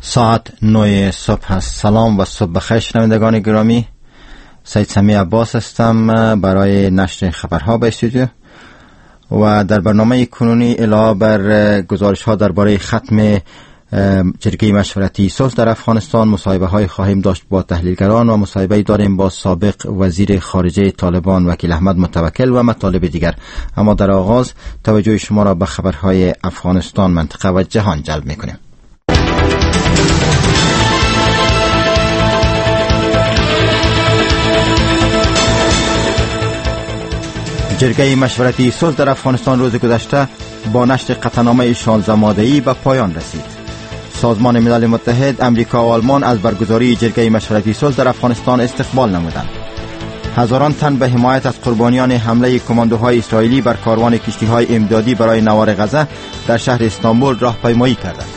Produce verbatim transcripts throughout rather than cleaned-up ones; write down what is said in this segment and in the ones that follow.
ساعت نه صبح است. سلام و صبح بخیر شنوندگان گرامی. سید سمی عباس هستم برای نشر خبرها به استودیو و در برنامه کنونی علاوه بر گزارش ها درباره ختم جرگه مشورتی صلح در افغانستان مصاحبه های خواهیم داشت با تحلیلگران و مصاحبه داریم با سابق وزیر خارجه طالبان وکیل احمد متوکل و مطالب دیگر. اما در آغاز توجه شما را به خبرهای افغانستان، منطقه و جهان جلب می‌کنیم. جرگه مشورتی صلح در افغانستان روز گذشته با نشر قطعنامه شانزده ماده‌ای به پایان رسید. سازمان ملل متحد، امریکا و آلمان از برگزاری جرگه مشورتی صلح در افغانستان استقبال نمودند. هزاران تن به حمایت از قربانیان حمله کماندوهای اسرائیلی بر کاروان کشتی‌های امدادی برای نوار غزه در شهر استانبول راهپیمایی کردند.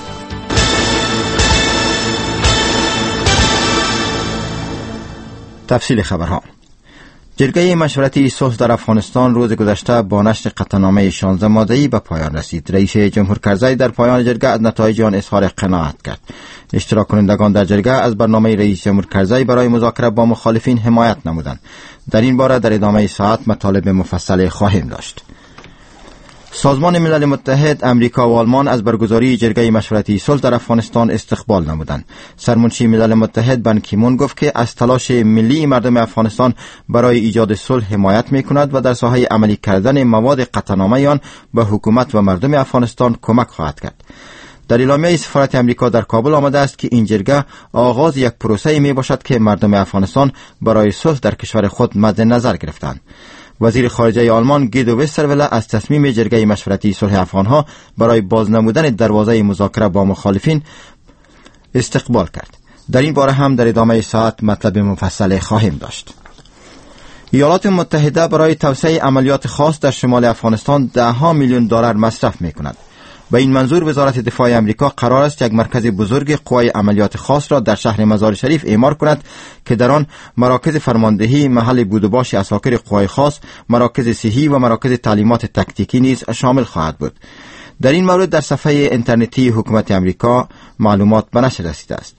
تفصیل خبرها. جرگه مشورتی صلح در افغانستان روز گذشته با نشر قطعنامه شانزده ماده‌ای به پایان رسید. رئیس جمهور کرزی در پایان جرگه از نتایج آن اظهار قناعت کرد. اشتراک کنندگان در جرگه از برنامه رئیس جمهور کرزی برای مذاکره با مخالفین حمایت نمودند. در این باره در ادامه ساعت مطالب مفصل خواهیم داشت. سازمان ملل متحد، امریکا و آلمان از برگزاری جرگه مشورتی صلح در افغانستان استقبال نمودند. سرمنشی ملل متحد بان کی مون گفت که از تلاش ملی مردم افغانستان برای ایجاد صلح حمایت می‌کند و در ساحه عملی کردن مواد قطعنامه آن به حکومت و مردم افغانستان کمک خواهد کرد. در اعلامیه سفارت امریکا در کابل آمده است که این جرگه آغاز یک پروسه می باشد که مردم افغانستان برای صلح در کشور خود مد نظر گرفتند. وزیر خارجه آلمان گیدو وسترولر از تصمیم جرگه مشورتی صلح افغانها برای بازنمودن دروازه مذاکره با مخالفین استقبال کرد. در این باره هم در ادامه ساعت مطلب مفصل خواهیم داشت. ایالات متحده برای توسعه عملیات خاص در شمال افغانستان ده ها میلیون دلار مصرف می کند. به این منظور وزارت دفاع امریکا قرار است یک مرکز بزرگ قوای عملیات خاص را در شهر مزار شریف اعمار کند که در آن مراکز فرماندهی، محل بود و باش عساکر قوای خاص، مراکز صحی و مراکز تعلیمات تکتیکی نیز شامل خواهد بود. در این مورد در صفحه اینترنتی حکومت امریکا معلومات به نشر رسیده است.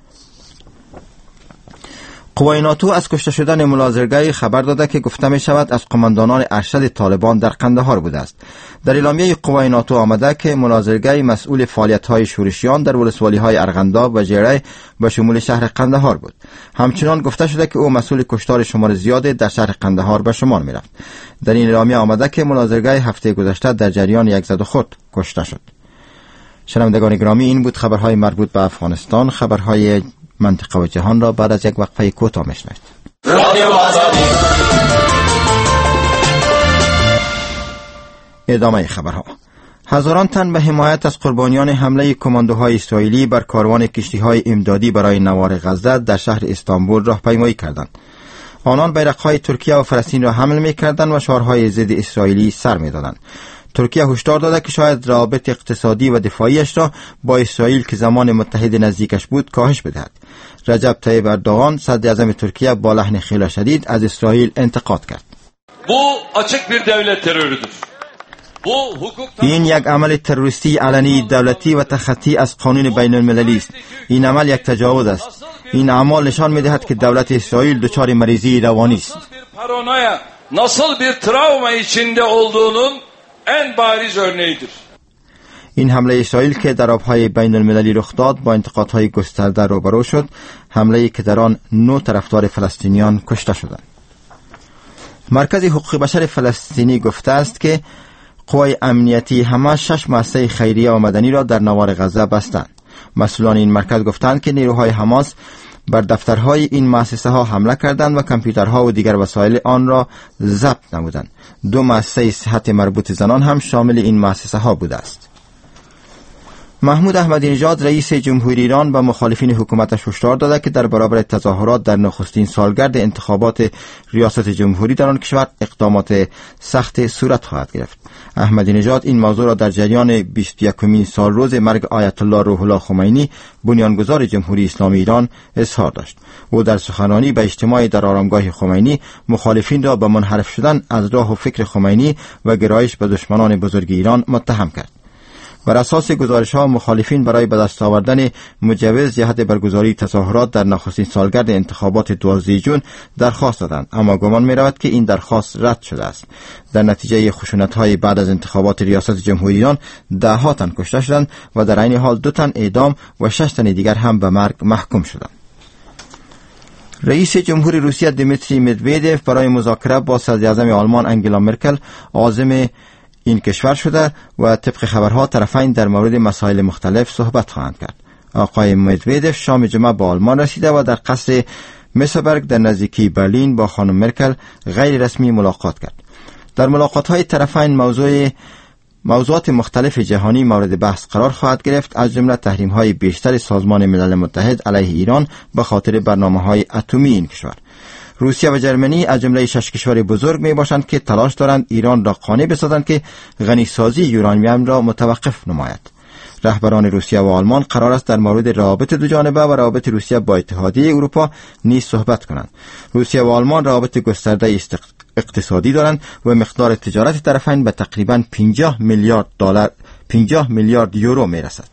قوای ناتو از کشته شدن ملازرگری خبر داده که گفته می شود از قماندانان ارشد طالبان در قندهار بوده است. در اعلامیه قوای ناتو آمده که ملازرگری مسئول فعالیت‌های شورشیان در ولسوالی‌های ارغنداب و جیره به شمول شهر قندهار بود. همچنان گفته شده که او مسئول کشتار شمار زیاد در شهر قندهار به شمار می رفت. در این اعلامیه آمده که ملازرگری هفته گذشته در جریان یک زد و خورد کشته شد. شنوندگان گرامی، این بود خبرهای مربوط به افغانستان. خبرهای منطقه و جهان را بعد از یک وقفه کوتاه میشنوید. ادامه خبرها. هزاران تن به حمایت از قربانیان حمله کماندوهای اسرائیلی بر کاروان کشتی‌های امدادی برای نوار غزه در شهر استانبول راهپیمایی کردند. آنان بیرق‌های ترکیه و فلسطین را حمل می‌کردند و شعارهای ضد اسرائیلی سر می‌دادند. ترکیه هشدار داده که شاید روابط اقتصادی و دفاعیش را با اسرائیل که زمان متحد نزدیکش بود کاهش بدهد. رجب طیب اردوغان صدر اعظم ترکیه با لحن خیلی شدید از اسرائیل انتقاد کرد. این یک عمل تروریستی علنی دولتی و تخطی از قانون بین المللی است. این عمل یک تجاوز است. این اعمال نشان می‌دهد که دولت اسرائیل دچار مریضی روانی است. nasıl bir travma içinde olduğunun en bariz örneğidir. این حمله اسرائیل که در آبهای بین المللی رخ داد با انتقادهای گسترده روبرو شد، حمله‌ای که در آن نه طرفدار فلسطینیان کشته شدند. مرکز حقوق بشر فلسطینی گفته است که قوای امنیتی حماس شش مؤسسه خیریه و مدنی را در نوار غزه بستند. مسئولان این مرکز گفتند که نیروهای حماس بر دفترهای این مؤسسه ها حمله کردند و کامپیوترها و دیگر وسایل آن را ضبط نمودند. دو مؤسسه صحت مربوط زنان هم شامل این مؤسسه ها بوده است. محمود احمدی نژاد رئیس جمهوری ایران به مخالفین حکومتش هشدار داده که در برابر تظاهرات در نخستین سالگرد انتخابات ریاست جمهوری در آن کشور اقدامات سخت صورت خواهد گرفت. احمدی نژاد این موضوع را در جریان بیست و یکمین سال روز مرگ آیت الله روح الله خمینی بنیانگذار جمهوری اسلامی ایران اظهار داشت. او در سخنرانی به اجتماعی در آرامگاه خمینی مخالفین را به منحرف شدن از راه و فکر خمینی و گرایش به دشمنان بزرگ ایران متهم کرد. بر اساس گزارش‌ها مخالفین برای به دست آوردن مجوز جهت برگزاری تظاهرات در نخستین سالگرد انتخابات دوازدهم جون درخواست دادند، اما گمان می‌رود که این درخواست رد شده است. در نتیجه خشونت‌های بعد از انتخابات ریاست جمهوری ایران ده‌ها تن کشته شدند و در عین حال دو تن اعدام و شش تن دیگر هم به مرگ محکوم شدند. رئیس جمهوری روسیه دیمیتری مدودوف برای مذاکره با صدراعظم آلمان انگلا مرکل عازم این کشور شده و طبق خبرها طرفین در مورد مسائل مختلف صحبت خواهند کرد. آقای مدودوف شام جمعه به آلمان رسیده و در قصر مسبرگ در نزدیکی برلین با خانم مرکل غیر رسمی ملاقات کرد. در ملاقات‌های طرفین موضوع موضوعات مختلف جهانی مورد بحث قرار خواهد گرفت، از جمله تحریم‌های بیشتر سازمان ملل متحد علیه ایران به خاطر برنامه‌های اتمی این کشور. روسیه و جرمنی از جمله شش کشور بزرگ می باشند که تلاش دارند ایران را قانع بسازند که غنیسازی یورانیم را متوقف نماید. رهبران روسیه و آلمان قرار است در مورد روابط دو جانبه و روابط روسیه با اتحادیه اروپا نیز صحبت کنند. روسیه و آلمان روابط گسترده اقتصادی دارند و مقدار تجارت طرفین به تقریباً پنجاه میلیارد دلار پنجاه میلیارد یورو می رسد.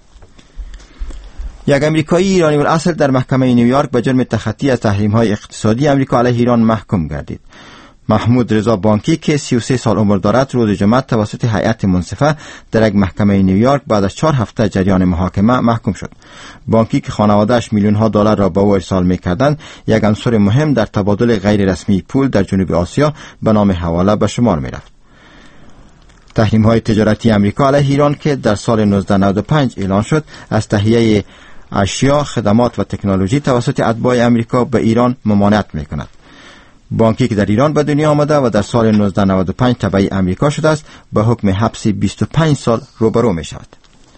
یک امریکایی ایرانی الاصل در محکمه نیویورک به جرم تخطی از تحریم‌های اقتصادی امریکا علیه ایران محکوم گردید. محمود رضا بانکی که سی و سه سال عمر دارد روز جمعه توسط هیئت منصفه در یک محکمه نیویورک بعد از چهار هفته جریان محاکمه محکوم شد. بانکی که خانواده‌اش میلیون ها دلار را به او ارسال می‌کردند، یک عنصر مهم در تبادل غیر رسمی پول در جنوب آسیا به نام حواله به شمار می‌رفت. تحریم‌های تجارتی امریکا علیه ایران که در سال نوزده نود و پنج اعلان شد، از تهیه اشیا، خدمات و تکنولوژی توسط اتباع امریکا به ایران ممانعت می‌کند. بانکی که در ایران به دنیا آمده و در سال نوزده نود و پنج تبع امریکا شده است، به حکم حبس بیست و پنج سال روبرو می شود.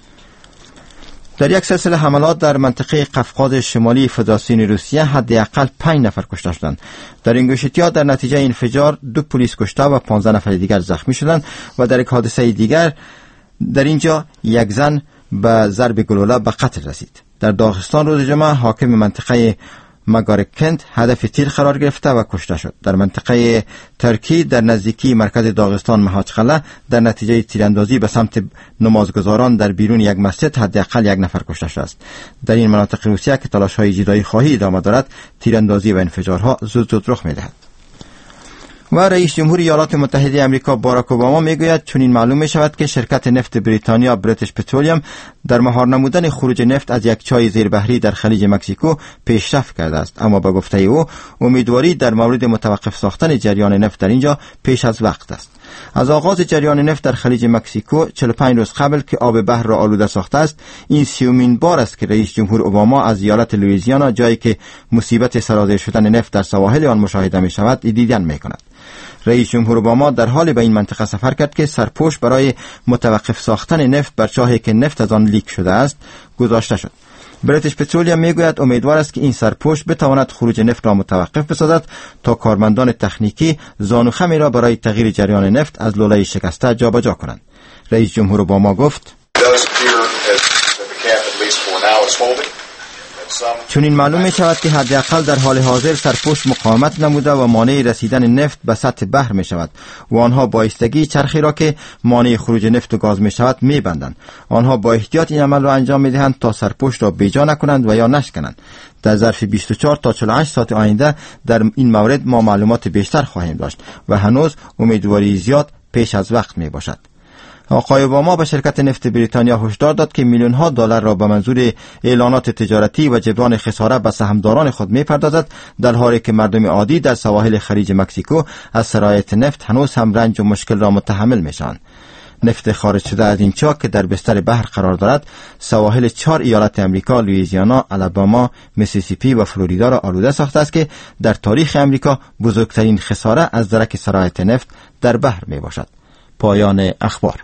در یک سلسله حملات در منطقه قفقاز شمالی فدراسیون روسیه حداقل پنج نفر کشته شدند. در اینگوشتیا در نتیجه انفجار دو پلیس کشته و پانزده نفر دیگر زخمی شدند و در یک حادثه دیگر در اینجا یک زن به ضرب گلوله به قتل رسید. در داغستان روز جمعه حاکم منطقه مگارکند هدف تیر قرار گرفته و کشته شد. در منطقه ترکی در نزدیکی مرکز داغستان مهاجقله در نتیجه تیراندازی به سمت نمازگزاران در بیرون یک مسجد حداقل یک نفر کشته شده است. در این مناطق روسیه که تلاش‌های جدایی خواهی ادامه دارد، تیراندازی و انفجارها زود زود رخ می‌دهد. و رئیس جمهور ایالات متحده آمریکا باراک اوباما میگوید چنین معلوم می شود که شرکت نفت بریتانیا بریتیش پترولیم در مهار نمودن خروج نفت از یک چای زیربحری در خلیج مکزیکو پیشرفت کرده است، اما به گفته او امیدواری در مورد متوقف ساختن جریان نفت در اینجا پیش از وقت است. از آغاز جریان نفت در خلیج مکزیکو چهل و پنج روز قبل که آب بحر را آلوده ساخته است، این سیومین بار است که رئیس جمهور اوباما از ایالت لوئیزیانا، جایی که مصیبت سرازیر شدن نفت در سواحل آن مشاهده می شود، دیدن می کند. رئیس جمهور اوباما در حال به این منطقه سفر کرد که سرپوش برای متوقف ساختن نفت بر چاهی که نفت از آن لیک شده است گذاشته شد. بریتیش پترولیم میگوید امیدوار است که این سرپوش بتواند خروج نفت را متوقف بسازد تا کارمندان تکنیکی زانوخمی را برای تغییر جریان نفت از لوله شکسته جابجا کنند. رئیس جمهور اوباما گفت چون این معلوم می شود که حداقل در حال حاضر سرپوش مقاومت نموده و مانع رسیدن نفت به سطح بحر می شود و آنها با ایستگی چرخی را که مانع خروج نفت و گاز می شود می بندند. آنها با احتیاط این عمل را انجام می دهند تا سرپوش را بیجا نکنند و یا نشکنند. در ظرف بیست و چهار تا چهل و هشت ساعت آینده در این مورد ما معلومات بیشتر خواهیم داشت و هنوز امیدواری زیاد پیش از وقت می باشد. آقای اوباما به شرکت نفت بریتانیا هشدار داد که میلیون ها دلار را به منظور اعلانات تجارتی و جبران خساره به سهامداران خود میپردازد، در حالی که مردم عادی در سواحل خلیج مکزیکو از سرایت نفت هنوز هم رنج و مشکل را متحمل میشوند. نفت خارج شده از این چاه که در بستر بحر قرار دارد، سواحل چهار ایالت امریکا، لوئیزیانا، آلاباما، میسیسیپی و فلوریدا را آلوده ساخته است که در تاریخ امریکا بزرگترین خساره از درک سرایت نفت در بحر می باشد. پایان اخبار.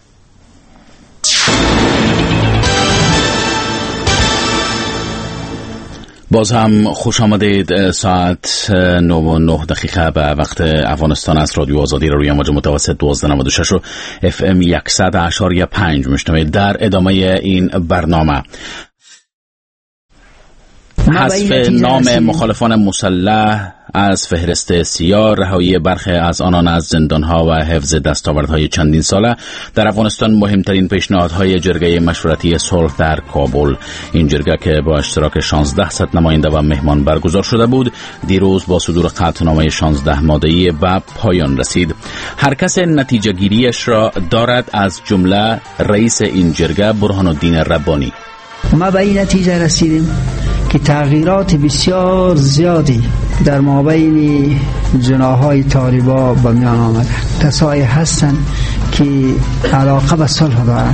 باز هم خوش آمدید. ساعت نه و نه دقیقه به وقت افغانستان است. رادیو آزادی را روی موج متوسط دوازده نود و شش و اف ام صد اشاری پنج میشنوید. در ادامه این برنامه حذف نام مخالفان مسلح از فهرست سیاه، رهایی برخی از آنان از زندانها و حفظ دستاوردهای چندین ساله در افغانستان مهمترین پیشنهادهای جرگه مشورتی صلح در کابل. این جرگه که با اشتراک شانزده صد نماینده و مهمان برگزار شده بود، دیروز با صدور قطعنامه شانزده ماده‌ای به پایان رسید. هر کس نتیجه گیریش را دارد، از جمله رئیس این جرگه برهان الدین ربانی. ما به این نتیجه رسیدیم که تغییرات بسیار زیادی در مابین جناح‌های طالبا به میان آمده. کسایی هستند که علاقه به صلح دارند.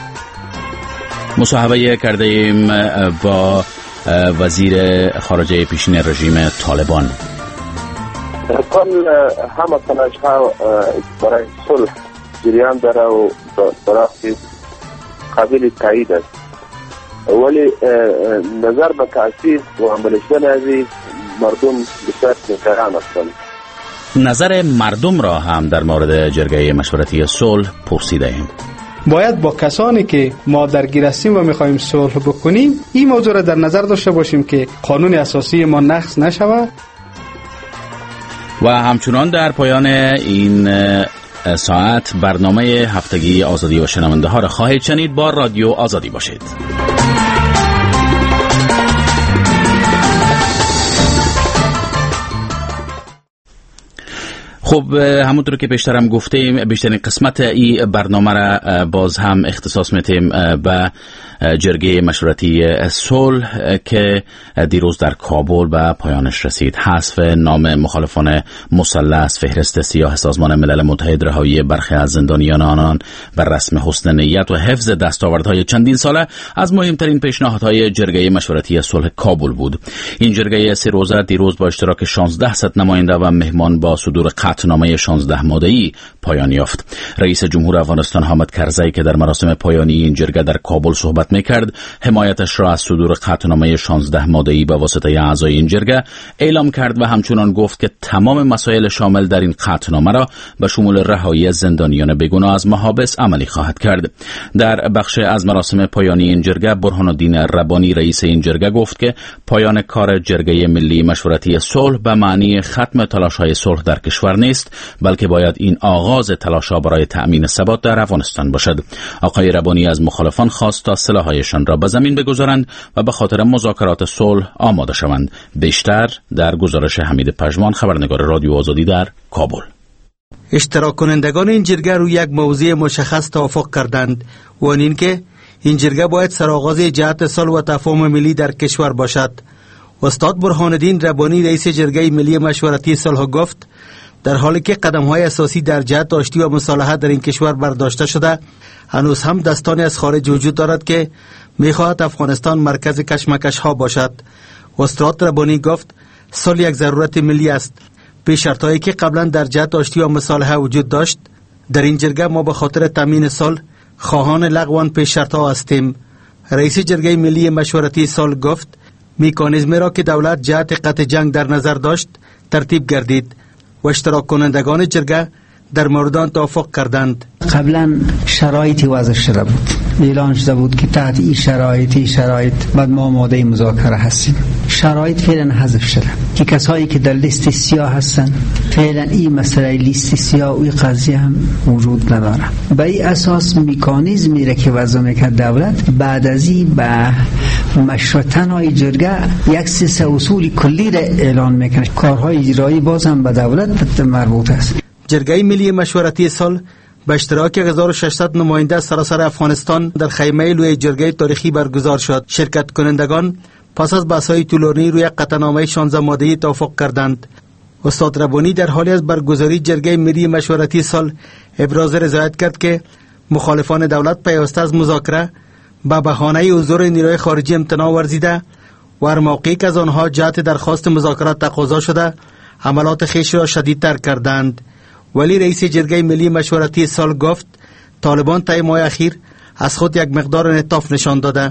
مصاحبه کرده ایم با وزیر خارجه پیشین رژیم طالبان. کل همه تلاش‌ها برای صلح جریان داره و برای قابل تایید است، ولی نظر به تأسیس و عمل شدن از مردم بسیار نگران هستند. نظر مردم را هم در مورد جرگه مشورتی صلح پرسیده ایم. باید با کسانی که ما درگیر هستیم و میخواهیم صلح بکنیم این موضوع را در نظر داشته باشیم که قانون اساسی ما نقض نشود. و همچنان در پایان این ساعت برنامه هفتگی آزادی و شنونده ها را خواهید شنید. با رادیو آزادی باشید. خب همونطور که پیشترم گفتیم، بیشترین قسمت این برنامه را باز هم اختصاص میتیم به جرگه مشورتی صلح که دیروز در کابل به پایانش رسید. حذف نام مخالفان مسلح از فهرست سیاه سازمان ملل متحد، رهایی برخی از زندانیان آنان بر رسم حسن نیت و حفظ دستاوردهای چندین ساله از مهمترین پیشنهادهای جرگه مشورتی صلح کابل بود. این جرگه سه روزه دیروز با اشتراک شانزده صد نماینده و مهمان با صدور قطعنامه شانزده ماده‌ای پایان یافت. رئیس جمهور افغانستان حامد کرزی که در مراسم پایانی این جرگه در کابل صحبت میکرد، حمایتش را از صدور قطعنامه شانزده ماده‌ای به واسطه اعضای این جرگه اعلام کرد و همچنان گفت که تمام مسائل شامل در این قطعنامه را به شمول رهایی زندانیان بیگناه از محابس عملی خواهد کرد. در بخش از مراسم پایانی این جرگه، برهان الدین ربانی رئیس این جرگه گفت که پایان کار جرگه ملی مشورتی صلح به معنی ختم تلاش‌های صلح در کشور نیست، بلکه باید این آغاز تلاش‌ها برای تأمین ثبات در افغانستان باشد. آقای ربانی از مخالفان خواست تا سلاح‌هایشان را به زمین بگذارند و به خاطر مذاکرات صلح آماده شوند. بیشتر در گزارش حمید پژمان، خبرنگار رادیو آزادی در کابل. اشتراک کنندگان این جرگه روی یک موضوع مشخص توافق کردند و آن این که این جرگه باید سرآغاز جهت صلح و تفاهم ملی در کشور باشد. استاد برهان الدین ربانی رئیس جرگه ملی مشورتی صلح گفت در حالی که قدم‌های اساسی در جهت آشتی و مصالحت در این کشور برداشته شده، هنوز هم دستانی از خارج وجود دارد که می‌خواهد افغانستان مرکز کشمکش‌ها باشد. استاد ربانی گفت صلح یک ضرورت ملی است. به شرطایی که قبلا در جهت آشتی و مصالحه وجود داشت، در این جرگه ما به خاطر تامین صلح خواهان لغو آن پیش شرط‌ها هستیم. رئیس جرگه ملی مشورتی صلح گفت مکانیزمی را که دولت جهت قطع جنگ در نظر داشت ترتیب گردید و اشتراک کنندگان جرگه در مورد آن توافق کردند. قبلا شرایطی وضع شده بود، اعلان شده بود که تحت این شرایطی شرایط بعد ما آماده مذاکره هستیم. شرایط فعلا حذف شده که کسایی که در لیست سیاه هستن فعلا این مسئله لیست سیاه و این قضیه هم وجود نداره. به این اساس مکانیزمی را که وضع میکرد دولت بعد از این به مشروطن‌های جرگه یک سه اصول کلی را اعلان میکنه. کارهای اجرایی باز هم به دولت مربوط است. جرگه ملی مشورتی صلح به اشتراک هزار و ششصد نماینده سراسر افغانستان در خیمه لوی جرگه تاریخی برگزار شد. شرکت کنندگان پس از بحث‌های طولانی روی قطعنامه شانزده ماده‌ای توافق کردند. استاد ربانی در حالی از برگزاری جرگه ملی مشورتی صلح ابراز رضایت کرد که مخالفان دولت پیوسته از مذاکره به بهانه حضور نیروی خارجی امتناع ورزیده و هر موقعی که از آنها جهت درخواست مذاکرات تقاضا شده عملات خویش را شدیدتر کردند. ولی رئیس جرگه ملی مشورتی صلح گفت طالبان طی ماه اخیر از خود یک مقدار انعطاف نشان داده، و به نظر می رسد که آنها جهت قطع جنگ علاقمندی دارند.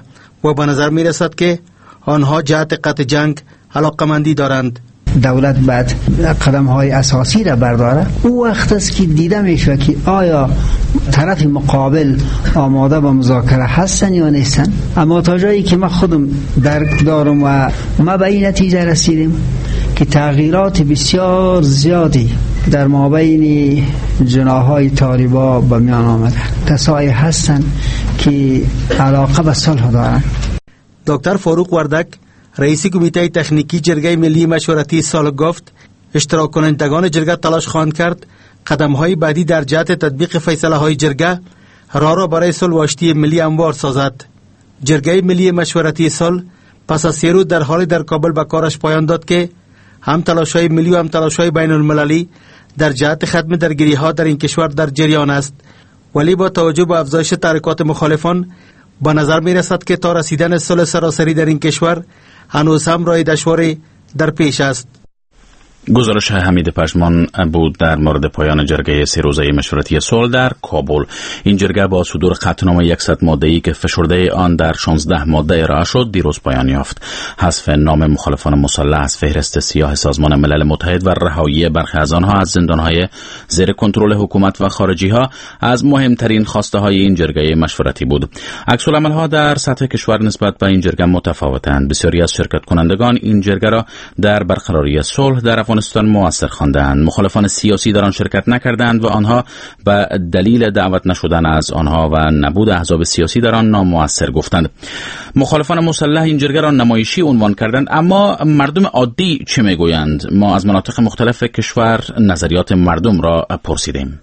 دولت بعد قدم های اساسی را برداره، او وقت است که دیده میشه که آیا طرف مقابل آماده به مذاکره هستن یا نیستن. اما تا جایی که ما خودم درک دارم و ما به این نتیجه رسیدیم که تغییرات بسیار زیادی در مابین جناح‌های طالبا به میان آمده. کسایی هستن که علاقه به صلح دارن. دکتر فاروق وردک رئیس کمیته تکنیکی جرگه ملی مشورتی سال گفت اشتراک کنندگان جرگه تلاش خواهند کرد قدم‌های بعدی در جهت تطبیق فیصله‌های جرگه راه را برای صلح و آشتی ملی هموار سازد. جرگه ملی مشورتی صلح پس از سه روز در حال در کابل به کارش پایان داد که هم تلاش‌های ملی و هم تلاش‌های بین المللی در جهت ختم درگیری‌ها در این کشور در جریان است، ولی با توجه به افزایش تحریکات مخالفان به نظر می‌رسد که تا رسیدن صلح سراسری در این کشور هنوز هم راه دشواری در پیش است. گزارش حمید پشمان بود در مورد پایان جرگه سه روزه مشورتی صلح در کابل. این جرگه با صدور قطعنامه صد ماده‌ای که فشرده آن در شانزده ماده ارائه شد دیروز پایان یافت. حذف نام مخالفان مسلح از فهرست سیاه سازمان ملل متحد و رهایی برخی از آنها از زندان‌های زیر کنترل حکومت و خارجی‌ها از مهمترین خواسته‌های این جرگه مشورتی بود. عکس‌العمل‌ها در سطح کشور نسبت به این جرگه متفاوتند. بسیاری از شرکت کنندگان این جرگه را در برقراری صلح در افغانستان مؤثر خواندند. مخالفان سیاسی در آن شرکت نکردند و آنها به دلیل دعوت نشدن از آنها و نبود احزاب سیاسی در آن نامؤثر گفتند. مخالفان مسلح این جرگه را نمایشی عنوان کردند، اما مردم عادی چه میگویند؟ ما از مناطق مختلف کشور نظریات مردم را پرسیدیم.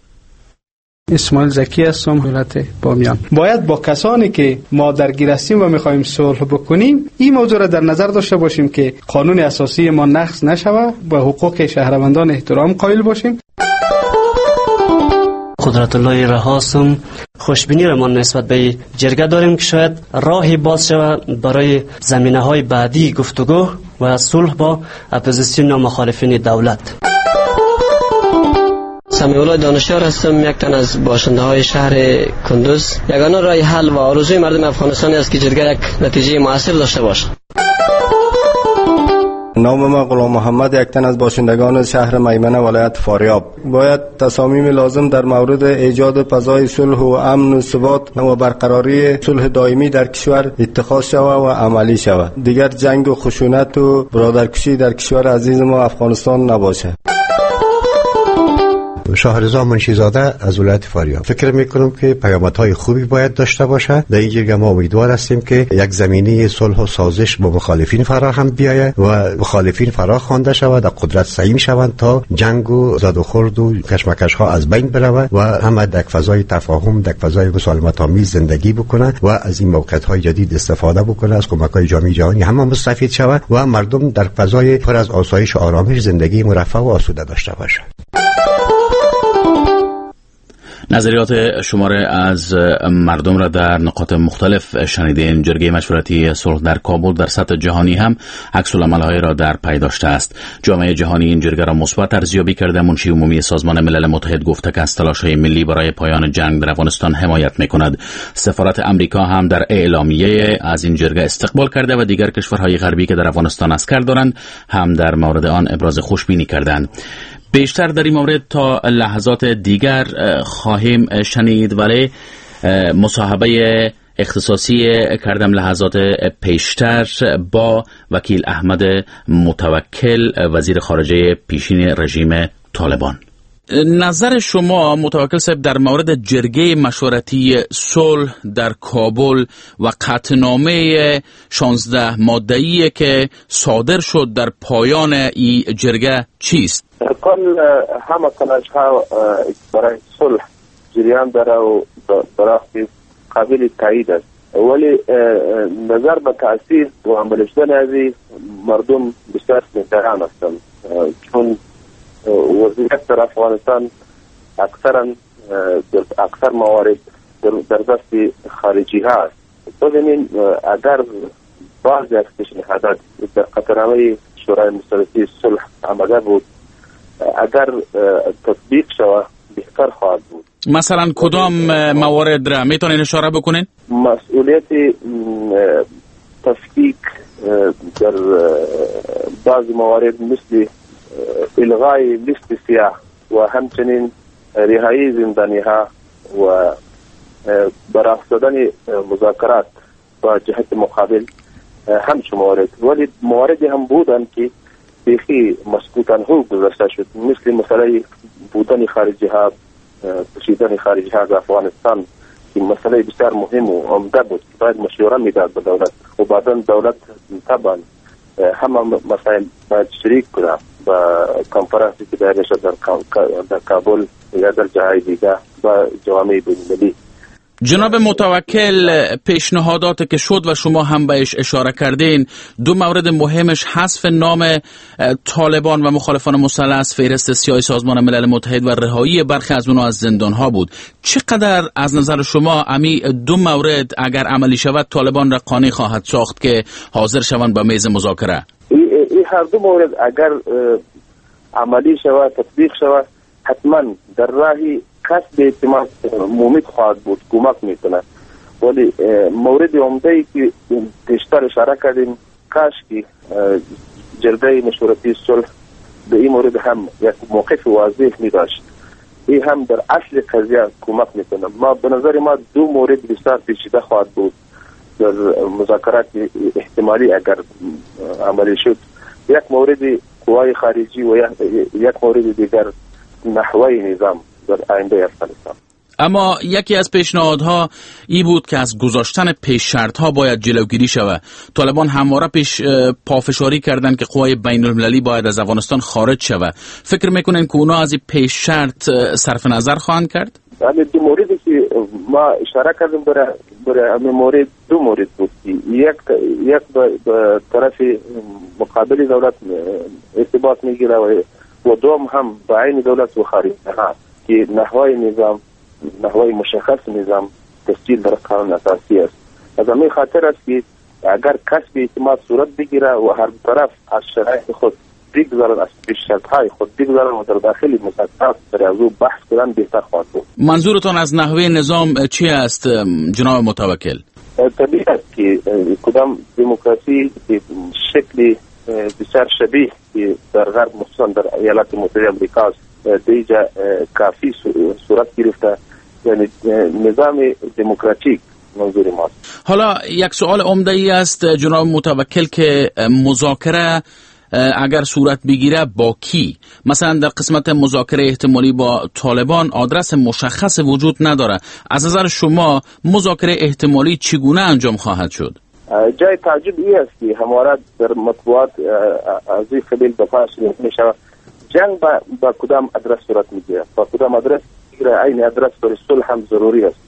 اسماعیل زکی هستم، ولایت بامیان. باید با کسانی که ما درگیر هستیم و میخوایم صلح بکنیم این موضوع را در نظر داشته باشیم که قانون اساسی ما نقض نشود، به حقوق شهروندان احترام قائل باشیم. قدرت الله رهاستم. خوشبینی را ما نسبت به جرگه داریم که شاید راهی باز شود برای زمینه های بعدی گفتگو و صلح با اپوزیسیون و مخالفین دولت. سمیع دانشیار هستم، یک تن از باشنده های شهر کندوز. یگانه راه حل و آرزوی مردم افغانستان است که جرگه یک نتیجه مؤثر داشته باشد. نام من غلام محمد، یک تن از باشندگان شهر میمنه ولایت فاریاب. باید تصامیم لازم در مورد ایجاد فضای صلح و امن و ثبات و برقراری صلح دائمی در کشور اتخاذ شود و عملی شود. دیگر جنگ و خشونت و برادرکشی در کشور عزیز ما افغانستان نباشه. شاهرضا منشیزاده از ولایت فاریاب. فکر میکنم که پیامدهای خوبی باید داشته باشه. در این جرگه ما امیدوار هستیم که یک زمینه صلح و سازش با مخالفین فراهم بیاید و مخالفین فرا خوانده شود و قدرت سعی شوند تا جنگ و زد و خورد و کشمکش ها از بین برود و همه در فضای تفاهم، در فضای مسالمت آمیز زندگی بکنند و از این موقعیت های جدید استفاده بکنند، از کمک های جامعه جهانی همه مستفید شود و مردم در فضای پر از آسایش و آرامش زندگی مرفه و آسوده داشته باشند. نظریات شماره از مردم را در نقاط مختلف شنیدین. جرگه مشورتی صلح در کابل در سطح جهانی هم عکس العمل‌های را در پی داشته است. جامعه جهانی این جرگه را مثبت ارزیابی کرده. منشی عمومی سازمان ملل متحد گفته که از تلاش‌های ملی برای پایان جنگ در افغانستان حمایت می‌کند. سفارت امریکا هم در اعلامیه از این جرگه استقبال کرده و دیگر کشورهای غربی که در افغانستان عسکر دارند هم در مورد آن ابراز خوشبینی کردند. بیشتر در این مورد تا لحظات دیگر خواهیم شنید، ولی مصاحبه اختصاصی کردم لحظات پیشتر با وکیل احمد متوکل، وزیر خارجه پیشین رژیم طالبان. نظر شما متوکل صاحب در مورد جرگه مشورتی صلح در کابل و قطعنامه شانزده ماده‌ای که صادر شد در پایان این جرگه چیست؟ کل همه تلاش ها برای صلح جریان داره و برای قابل تایید است، ولی نظر به تاثیر و عمل شدن از مردم بسیار نگران هستند، چون وضعیت در افغانستان اکثرا اکثر موارد در دست خارجی ها است. ببینید اگر بعضی از پیشنهادات در قطعنامه شورای مشترک صلح آمده بود، اگر تطبیق شود بهتر خواهد بود. مثلا کدام موارد را میتونین اشاره بکنین؟ مسئولیت تفکیک در بعض بعض موارد مثل الغای لیست سیاه و همچنین رهایی زندانی ها و برافزودن مذاکرات با جهت مقابل همچون موارد، ولی مواردی هم بودن که بیخی مسکوتن هو گذاشته شد، مثل مسئله بودن خارجی ها، کشیدن خارجی ها از افغانستان که مسئله بسیار مهم و عمده بود، باید مشوره میداد به دولت و بعدا دولت طبعا همه مسائل باید شریک کنه با کنفرانسی که دایر شد در, در کابل یا در جاهای دیگه با جوامع بین‌المللی. جناب متوکل، پیشنهادات که شد و شما هم بهش اشاره کردین، دو مورد مهمش حذف نام طالبان و مخالفان مسلح از فهرست سیاه سازمان ملل متحد و رهایی برخی از اونها از زندانها بود. چقدر از نظر شما امی دو مورد اگر عملی شود طالبان را قانع خواهد ساخت که حاضر شوند به میز مذاکره؟ این هر دو مورد اگر عملی شود، تطبیق شود، حتما در راهی کسب اعتماد مومید خواهد بود، کمک میکنه. ولی مورد عمده ای که پیشتر اشاره کردیم، کاش که جرگه مشورتی صلح به این مورد هم یک موقف واضح می داشت، این هم در اصل قضیه کمک میکنه. ما به نظر ما دو مورد بسیار پیچیده خواهد بود در مذاکرات احتمالی اگر عملی شد. یک مورد قوای خارجی و یک مورد دیگر نحوه نظام در آینده افغانستان. اما یکی از پیشنهادها ای بود که از گذاشتن پیش شرط ها باید جلوگیری شود. طالبان همواره پیش پافشاری کردند که قوای بین المللی باید از افغانستان خارج شود. فکر میکنین که اونا از این پیش شرط صرف نظر خواهند کرد؟ یعنی دو موردی که ما اشاره کردیم برای برای همین مورد دو مورد بود. یک یک به طرف مقابل دولت ارتباط میگیره و دوم هم با عین دولت و خارج ها که نحوه نظام، نحوه مشخص نظام تسجیل در قانون اساسی است. از همین خاطر است که اگر کسب اعتماد صورت بگیره و هر طرف از شرایط خود بگذارن، از پیش شرطهای خود بگذارن و در داخل مذاکرات در از او بحث کنن، بهتر خواهد بود. منظورتان از نحوه نظام چی است جناب متوکل؟ طبیعی است که کدام دموکراسی شکلی بسیار شبیه که در غرب مخصوصا در ایالات متحده آمریکا است دیجا کافی صورت گرفته، یعنی نظام دموکراتیک منظور ماست. حالا یک سوال عمده ای است جناب متوکل که مذاکره اگر صورت بگیره با کی؟ مثلا در قسمت مذاکره احتمالی با طالبان آدرس مشخص وجود نداره. از نظر شما مذاکره احتمالی چگونه انجام خواهد شد؟ جای تعجب ای است که همواره در مطبوعات از این قبیل بحث میشه جنگ با, با کدام آدرس صورت میگیره، با کدام آدرس میگیره، این آدرس برای صلح هم ضروری است.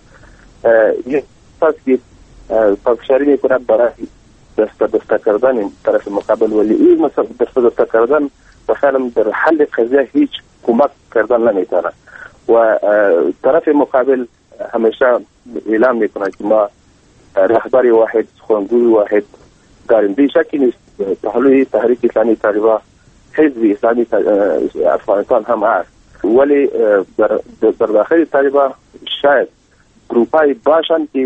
یک پس که پافشاری میکنه برای دسته دسته کردن طرف مقابل، ولی این مثلا دسته دسته کردن بخیرم در حل قضیه هیچ کمک کردن نمیتونه و طرف مقابل همیشه اعلام میکنه که ما رهبری واحد، سخنگوی واحد داریم. بی شکی نیست پهلوی تحریک اسلامی طالبان حزب اسلامی افغانستان هم هست، ولی در, در داخل طالبان شاید گروپای باشند که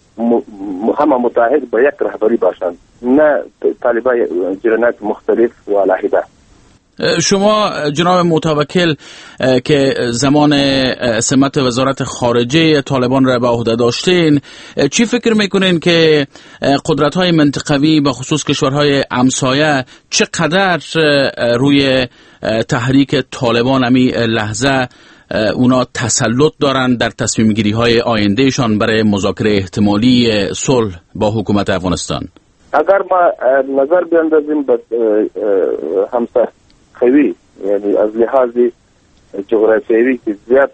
همه متحد با یک رهبری باشند، نه طالبان جرانات مختلف و علیحده. شما جناب متوکل که زمان سمت وزارت خارجه طالبان را به عهده داشتین، چی فکر میکنین که قدرت‌های منطقوی به خصوص کشورهای همسایه چقدر روی تحریک طالبان امی لحظه اونا تسلط دارن در تصمیم گیری های آیندهشان برای مذاکره احتمالی صلح با حکومت افغانستان؟ اگر ما نظر بیاندازیم به همسایه خوی، یعنی از لحاظ جغرافیایی که زیاد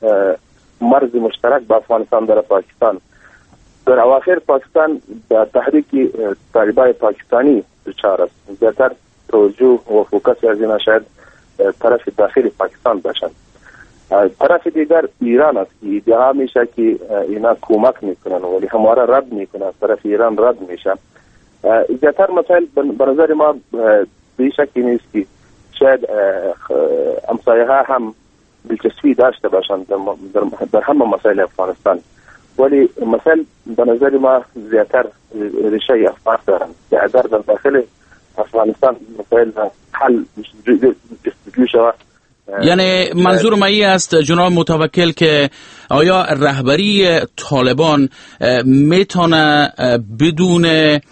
مرز مشترک با افغانستان در پاکستان، در اواخر پاکستان به تحریک طالبان پاکستانی دچار است. زیادتر توجه و فوکس از اینا شاید طرف داخل پاکستان باشند. طرف دیگر ایران است که ادعا میشه که اینا کمک میکنن ولی همواره رد میکنن، طرف ایران رد میشه. زیادتر مسائل به نظر ما به شکی نیست که شاید همسایه ها هم دلچسپی داشته باشند در, در همه مسائل افغانستان، ولی مسائل به نظر ما زیادتر ریشه افغان دارند که اگر در داخل افغانستان مسائل حل استدلال شود. یعنی منظور ما ای است جناب متوکل که آیا رهبری طالبان میتونه بدون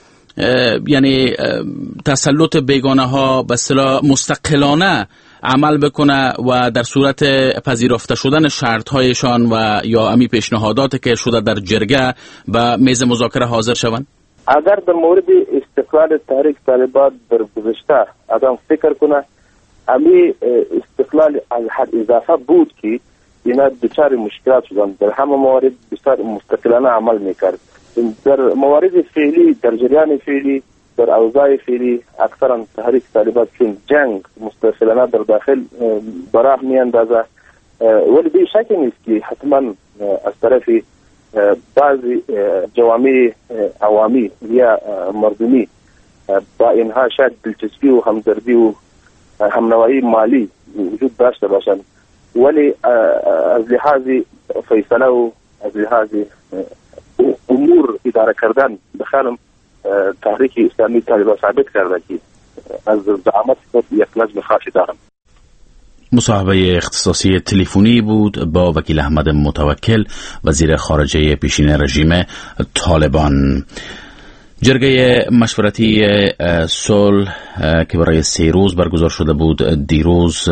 یعنی تسلط بیگانه ها به اصطلاح مستقلانه عمل بکنه و در صورت پذیرفته شدن شرط هایشان و یا امی پیشنهاداتی که شده در جرگه به میز مذاکره حاضر شوند؟ اگر در مورد استقلال تحریک طالبان در گذشته آدم فکر کنه امی استقلال از حد اضافه بود که اینا دچار مشکلات شدن، در همه موارد بسیار مستقلانه عمل میکرد. در موارد فعلی، در جریان فعلی، در اوضاع فعلی اکثرا تحریک طالبان چون جنگ مستقلانه در داخل براه میاندازه، ولی بی شک نیست که حتما از طرف بعضی جوامع عوامی یا مردمی با اینها شاید دلچسپی و همدردی و همنوایی مالی وجود داشته باشند، ولی از لحاظ فیصله و از لحاظ امور اداره کردن بخانم تحریک اسلامی طالبان ثابت کرده که از زعامت خود یک نظم خاصی دارند. مصاحبه اختصاصی تلفنی بود با وکیل احمد متوکل، وزیر خارجه پیشین رژیم طالبان. جرگه مشورتی صلح که برای سه روز برگزار شده بود دیروز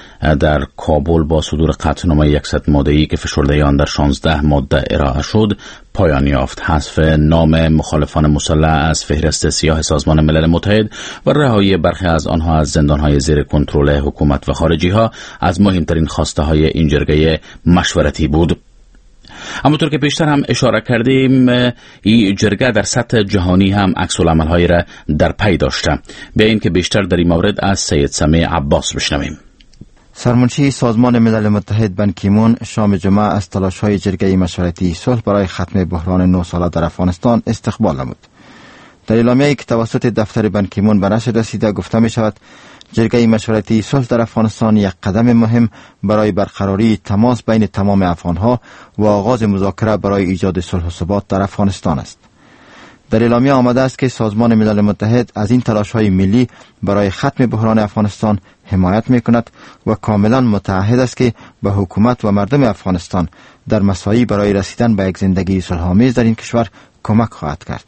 در کابل با صدور قطعنامه صد ماده‌ای که فشرده آن در شانزده ماده ارائه شد پایان یافت. حذف نام مخالفان مسلح از فهرست سیاه سازمان ملل متحد و رهایی برخی از آنها از زندان‌های زیر کنترل حکومت و خارجی‌ها از مهمترین خواسته های این جرگه مشورتی بود. همونطور که پیشتر هم اشاره کردیم این جرگه در سطح جهانی هم عکس العمل‌هایی را در پی داشته. به این که بیشتر در این مورد از سید سمیع عباس بشنویم. سرمنشی سازمان ملل متحد بن کی مون شام جمعه از تلاش‌های جرگه مشورتی صلح برای ختم بحران نه ساله در افغانستان استقبال نمود. در اعلامیه‌ای که توسط دفتر بن کی مون به نشر رسیده گفته می شود جرگه مشورتی صلح در افغانستان یک قدم مهم برای برقراری تماس بین تمام افغانها و آغاز مذاکره برای ایجاد صلح و ثبات در افغانستان است. در اعلامیه آمده است که سازمان ملل متحد از این تلاش‌های ملی برای ختم بحران افغانستان حمایت می‌کند و کاملا متعهد است که به حکومت و مردم افغانستان در مساعی برای رسیدن به یک زندگی صلح‌آمیز در این کشور کمک خواهد کرد.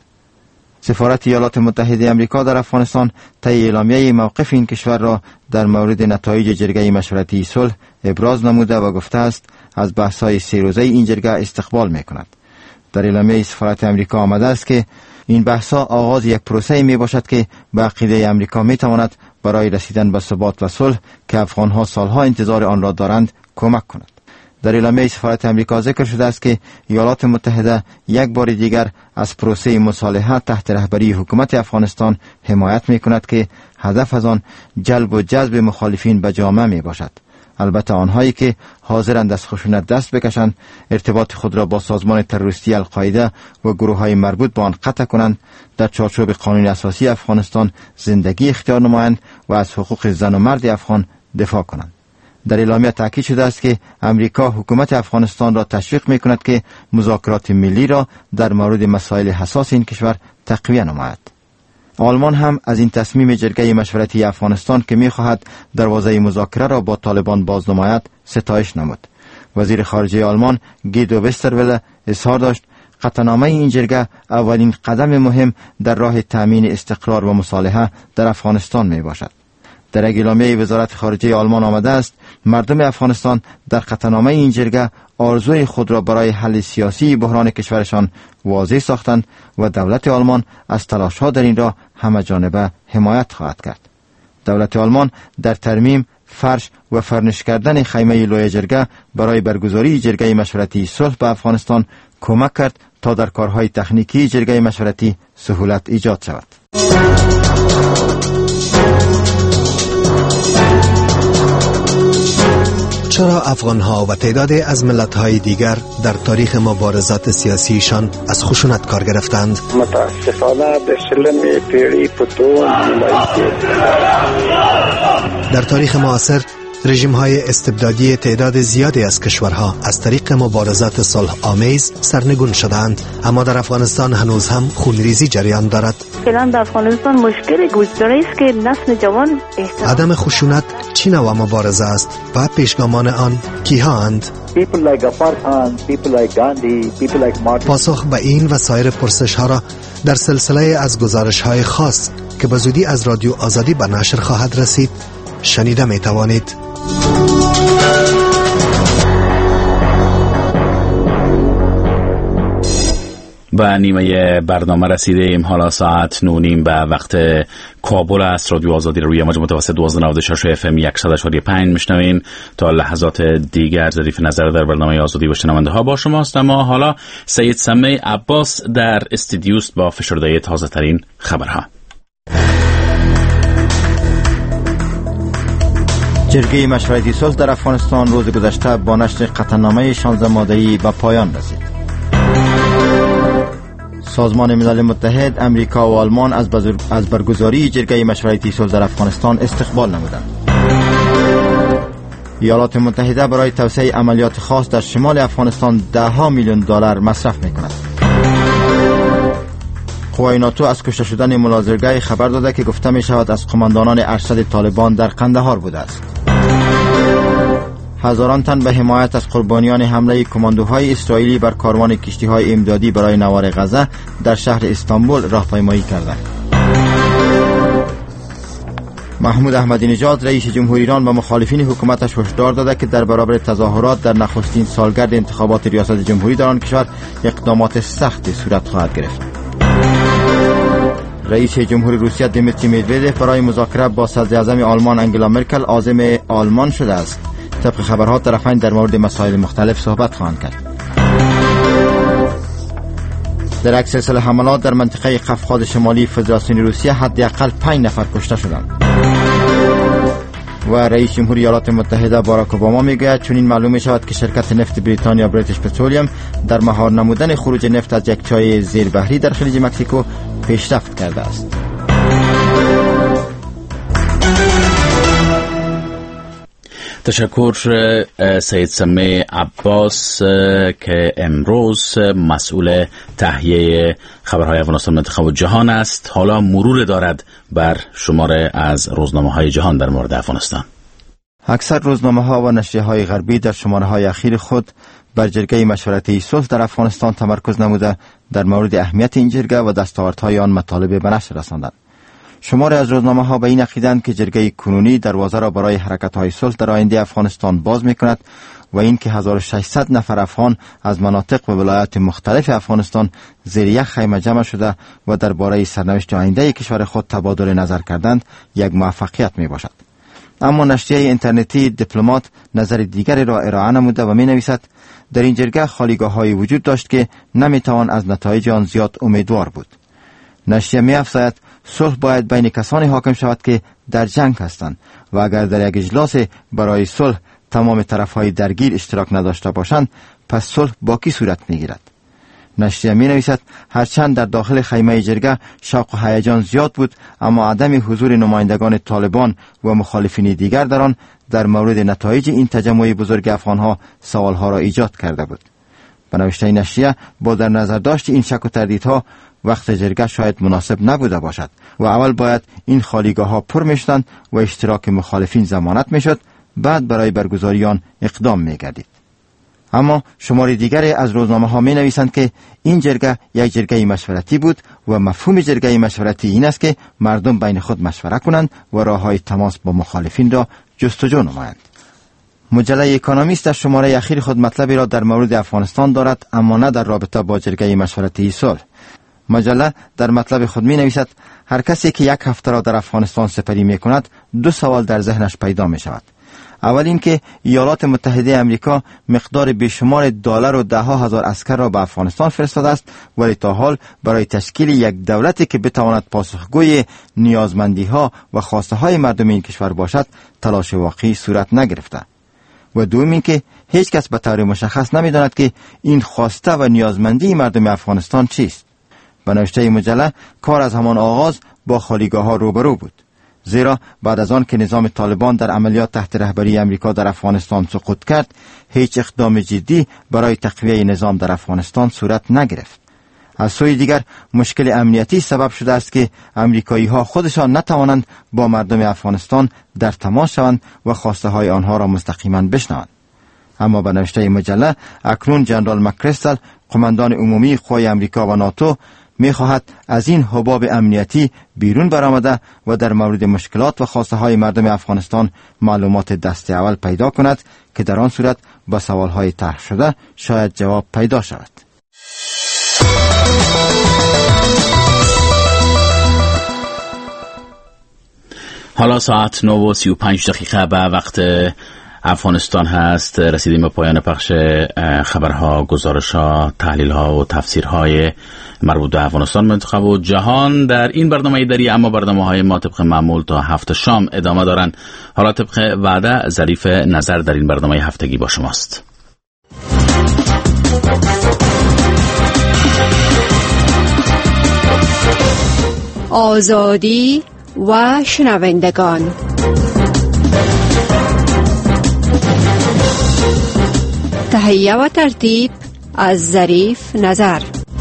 سفارت ایالات متحده آمریکا در افغانستان طی اعلامیه موقف این کشور را در مورد نتایج جرگه مشورتی صلح ابراز نموده و گفته است از بحث‌های سه روزه این جرگه استقبال می‌کند. در اعلامیه سفارت آمریکا آمده است که این بحث‌ها آغاز یک پروسه می باشد که به عقیده آمریکا می تواند برای رسیدن به ثبات و صلح که افغان‌ها سالها انتظار آن را دارند کمک کند. در اعلامیه سفارت آمریکا ذکر شده است که ایالات متحده یک بار دیگر از پروسه مصالحه تحت رهبری حکومت افغانستان حمایت می کند که هدف از آن جلب و جذب مخالفین به جامعه می باشد. البته آنهایی که حاضرند از خشونت دست بکشند، ارتباط خود را با سازمان تروریستی القاعده و گروه‌های مربوط به آن قطع کنند، در چارچوب قانون اساسی افغانستان زندگی اختیار نمایند و از حقوق زن و مرد افغان دفاع کنند. در اعلامیه تاکید شده است که امریکا حکومت افغانستان را تشویق می‌کند که مذاکرات ملی را در مورد مسائل حساس این کشور تقویت نماید. آلمان هم از این تصمیم جرگه مشورتی افغانستان که می‌خواهد دروازه مذاکره را با طالبان باز نماید ستایش نمود. وزیر خارجه آلمان گیدو وسترولر اظهار داشت قطعنامه این جرگه اولین قدم مهم در راه تأمین استقرار و مصالحه در افغانستان میباشد. در اعلامیه وزارت خارجه آلمان آمده است مردم افغانستان در قطعنامه این جرگه آرزوی خود را برای حل سیاسی بحران کشورشان واضح ساختند و دولت آلمان از تلاش‌ها در این راه همه جانبه حمایت خواهد کرد. دولت آلمان در ترمیم، فرش و فرنش کردن خیمه لوی جرگه برای برگزاری جرگه مشورتی صلح به افغانستان کمک کرد تا در کارهای تکنیکی جرگه مشورتی سهولت ایجاد شود. چرا افغان‌ها و تعدادی از ملت‌های دیگر در تاریخ مبارزات سیاسیشان از خشونت کار گرفتند؟ متاسفانه به شلم پیری پتون در تاریخ معاصر رژیم‌های استبدادی تعداد زیادی از کشورها از طریق مبارزات صلح آمیز سرنگون شدند، اما در افغانستان هنوز هم خونریزی جریان دارد. فعلا در افغانستان مشکل گسترده است که نسل جوان احتمال عدم خشونت چه نوع مبارزه است و پیشگامان آن کیها اند؟ پاسخ به این و سایر پرسش ها را در سلسله از گزارش های خاص که به زودی از رادیو آزادی به نشر خواهد رسید شنیده می توانید. و نیمه برنامه رسیدیم. حالا ساعت نونیم به وقت کابل است. رادیو آزادی روی موج متوسط دوازده نود و شش اف ام صد و پنج میشنوین. تا لحظات دیگر ظریف نظر در برنامه آزادی و شنونده ها با شماست. اما حالا سید سمه عباس در استودیوست با فشرده تازه ترین خبرها. جرگه مشورتی صلح در افغانستان روز گذشته با نشر قطعنامه شانزده ماده‌ای به پایان رسید. سازمان ملل متحد، امریکا و آلمان از, از برگزاری جرگه مشورتی صلح در افغانستان استقبال نمودند. ایالات متحده برای توسعه عملیات خاص در شمال افغانستان ده ها میلیون دلار مصرف می‌کند. قوای ناتو از کشته شدن ملازرگاه خبر داده که گفته می شود از قماندانان ارشد طالبان در قندهار بوده است. هزاران تن به حمایت از قربانیان حمله کماندوهای اسرائیلی بر کاروان کشتی‌های امدادی برای نوار غزه در شهر استانبول راهپیمایی کردند. محمود احمدی نژاد رئیس جمهوری ایران به مخالفین حکومتش هشدار داده که در برابر تظاهرات در نخستین سالگرد انتخابات ریاست جمهوری در آن کشور اقدامات سختی صورت خواهد گرفت. رئیس جمهوری روسیه دیمیتری مدودوف برای مذاکره با صدر اعظم آلمان انگلا مرکل عازم آلمان شده است. طبق خبرها طرفین در مورد مسائل مختلف صحبت خواهند کرد. در یک سلسله حملات در منطقه قفقاز شمالی فدراسیون روسیه حداقل پنج نفر کشته شدند. و رئیس جمهوری ایالات متحده باراک اوباما میگوید چون این معلوم می شود که شرکت نفت بریتانیا بریتیش پترولیم در مهار نمودن خروج نفت از یک چای زیربحری در خلیج مکزیکو پیشرفت کرده است. تشکر سید سمه عباس که امروز مسئول تهیه خبرهای افغانستان منطقه و جهان است. حالا مرور دارد بر شماره از روزنامه‌های جهان در مورد افغانستان. اکثر روزنامه‌ها و نشریه‌های غربی در شماره‌های اخیر خود بر جرگه مشورتی صلح در افغانستان تمرکز نموده در مورد اهمیت این جرگه و دستاوردهای آن مطالب به نشر رساندند. شماری از روزنامه‌ها به این عقیده‌اند که جرگه کنونی دروازه را برای حرکت‌های صلح در آینده افغانستان باز می‌کند و اینکه هزار و ششصد نفر افغان از مناطق و ولایات مختلف افغانستان زیر یک خیمه جمع شده و درباره سرنوشت آینده کشور خود تبادل نظر کردند یک موفقیت میباشد. اما نشریه اینترنتی دیپلمات نظر دیگری را ارائه نموده و می‌نویسد در این جرگه خالیگاه‌هایی وجود داشت که نمی‌توان از نتایج آن زیاد امیدوار بود. نشریه می‌افزاید صلح باید بین کسانی حاکم شود که در جنگ هستند و اگر در یک اجلاس برای صلح تمام طرف‌های درگیر اشتراک نداشته باشند پس صلح با کی صورت می‌گیرد؟ نشریه می‌نویسد هرچند در داخل خیمه جرگه شوق و هیجان زیاد بود اما عدم حضور نمایندگان طالبان و مخالفین دیگر در آن در مورد نتایج این تجمع بزرگ افغان‌ها سوال‌ها را ایجاد کرده بود. به نوشته نشریه با در نظر داشت این شک و تردیدها وقت جرگه شاید مناسب نبوده باشد و اول باید این خالیگاه ها پر میشدند و اشتراک مخالفین ضمانت میشد، بعد برای برگزاری آن اقدام میگردید. اما شماری دیگری از روزنامه ها می نویسند که این جرگه یک جرگه مشورتی بود و مفهوم جرگه مشورتی این است که مردم بین خود مشوره کنند و راه های تماس با مخالفین را جستجو نمایند. مجله اکونومیست در شماره اخیر خود مطلبی را در مورد افغانستان دارد اما نه در رابطه با جرگه مشورتی صلح. مجله در مطلب خود می نویسد هر کسی که یک هفته را در افغانستان سپری می کند دو سوال در ذهنش پیدا می شود. اول این که ایالات متحده امریکا مقدار بیشمار دلار و ده ها هزار عسکر را به افغانستان فرستاده است ولی تا حال برای تشکیل یک دولتی که بتواند پاسخگوی نیازمندی ها و خواسته های مردم این کشور باشد تلاش واقعی صورت نگرفته. و دوم این که هیچ کس به طور مشخص نمی داند که این خواسته و نیازمندی مردم افغانستان چیست. به نوشته مجله کار از همان آغاز با خالیگاه ها روبرو بود. زیرا بعد از آن که نظام طالبان در عملیات تحت رهبری امریکا در افغانستان سقوط کرد، هیچ اقدام جدی برای تقویه نظام در افغانستان صورت نگرفت. از سوی دیگر مشکل امنیتی سبب شده است که امریکایی ها خودشان نتوانند با مردم افغانستان در تماس شوند و خواسته های آنها را مستقیما بشنوند. اما به نوشته مجله، اکنون جنرال مکریستل، قماندان عمومی قوای امریکا و ناتو، می خواهد از این حباب امنیتی بیرون برآمده و در مورد مشکلات و خواسته های مردم افغانستان معلومات دست اول پیدا کند که در آن صورت با سوال های طرح شده شاید جواب پیدا شود. حالا ساعت نه و سی و پنج دقیقه به وقت افغانستان هست. رسیدیم به پایان پخش خبرها، گزارشها، تحلیلها و تفسیرهای مربوط به افغانستان، منطقه و جهان در این برنامه دری. اما برنامه های ما طبق معمول تا هفت شام ادامه دارند. حالا طبق وعده ظریف نظر در این برنامه هفتگی با شماست. آزادی و شنوندگان. تهیه و ترتیب از ظریف نظر.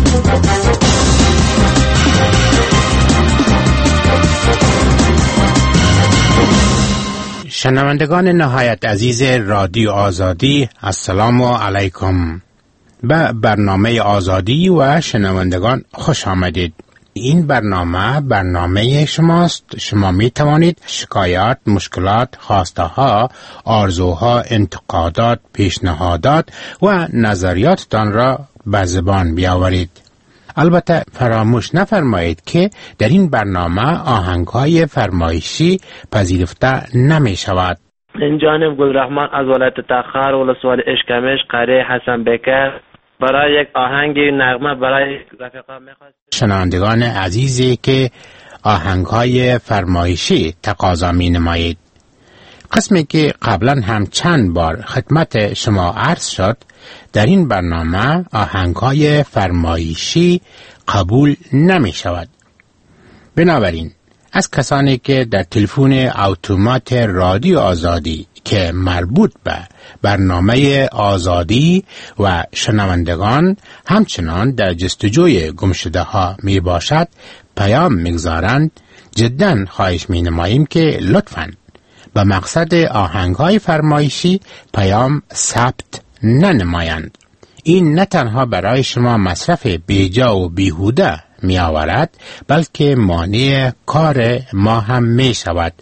شنوندگان نهایت عزیز رادیو آزادی، السلام علیکم. به برنامه آزادی و شنوندگان خوش آمدید. این برنامه برنامه شماست. شما می توانید شکایات، مشکلات، خواسته ها، آرزوها، انتقادات، پیشنهادات و نظریاتتان را به زبان بیاورید. البته فراموش نفرمایید که در این برنامه آهنگ‌های فرمایشی پذیرفته نمی شود. این جانب گلرحمان از ولایت تاخار ولسوالی اشکمش قریه حسن بکر برای یک آهنگ نغمه برای رفیقا میخواست. شنوندگان عزیزی که آهنگ‌های فرمایشی تقاضا می نمایید، قسمی که قبلا هم چند بار خدمت شما عرض شد، در این برنامه آهنگ‌های فرمایشی قبول نمی شود. بنابراین از کسانی که در تلفن اتومات رادیو آزادی که مربوط به برنامه آزادی و شنوندگان همچنان در جستجوی گمشده ها می باشد پیام میگذارند، جدا خواهش می نماییم که لطفاً به مقصد آهنگ های فرمایشی پیام ثبت ننمایند. این نه تنها برای شما مصرف بیجا و بیهوده می آورد، بلکه مانع کار ما هم می شود.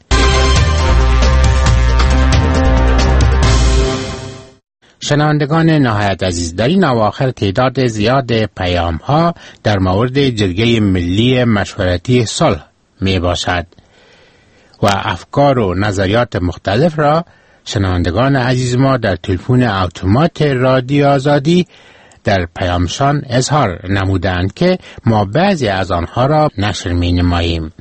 شنوندگان نهایت عزیز، در این اواخر تعداد زیاد پیام ها در مورد جرگه ملی مشورتی صلح می باشد و افکار و نظریات مختلف را شنوندگان عزیز ما در تلفن اتومات رادیو آزادی در پیامشان اظهار نمودند که ما بعضی از آنها را نشر می نماییم.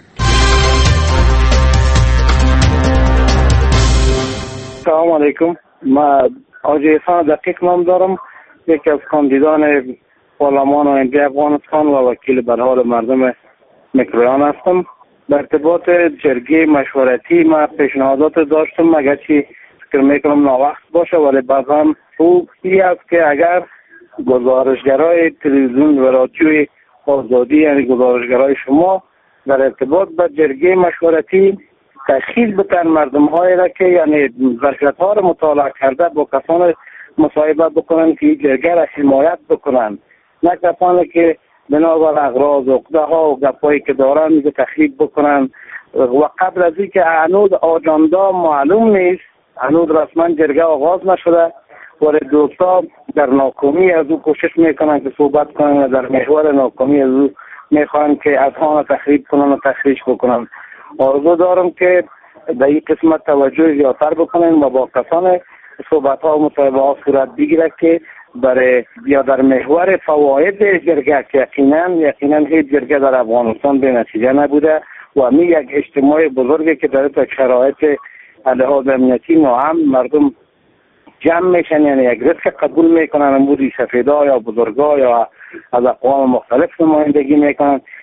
سلام علیکم. ما آجی احسان دقیق نام دارم، یکی از کاندیدان پارلمان آینده افغانستان و وکیل به حال مردم میکرویان هستم. به ارتباط جرگه مشورتی ما پیشنهادات داشتم، اگرچه فکر میکنم ناوقت باشه، ولی بعضا خوب ای است که اگر گزارشگرای تلویزیون و رادیوی آزادی، یعنی گزارشگرای شما، در ارتباط با جرگه مشورتی تشخیص بتن مردم هایی را که یعنی ظرفیت ها را مطالعه کرده با کسان مصاحبه بکنن که این جرگه را حمایت بکنن، نه کسانی که بنابر اغراض و عقده ها و گپایی که دارن میگه تخریب بکنن. و قبل از اینکه هنوز آجاندا معلوم نیست، هنوز رسما جرگه آغاز نشده، ولی دوستا در ناکامی از او کوشش میکنن که صحبت کنن و در محور ناکامی از او میخوان که از آن تخریب کنن و تخریج بکنن. آرزو دارم که در این قسمت توجه زیادتر بکنن و با کسان صحبت ها و مصاحبه ها صورت بگیره که برای یا در محور فواید جرگه که یقینا یقینا هیچ جرگه در افغانستان به نتیجه نبوده و می یک اجتماع بزرگی که در یک شرایط لحاظ امنیتی ناامن مردم جمع میشن، یعنی یک ریسک قبول میکنن، اموری سفیدا یا بزرگا یا از اقوام مختلف نمایندگی میکنن.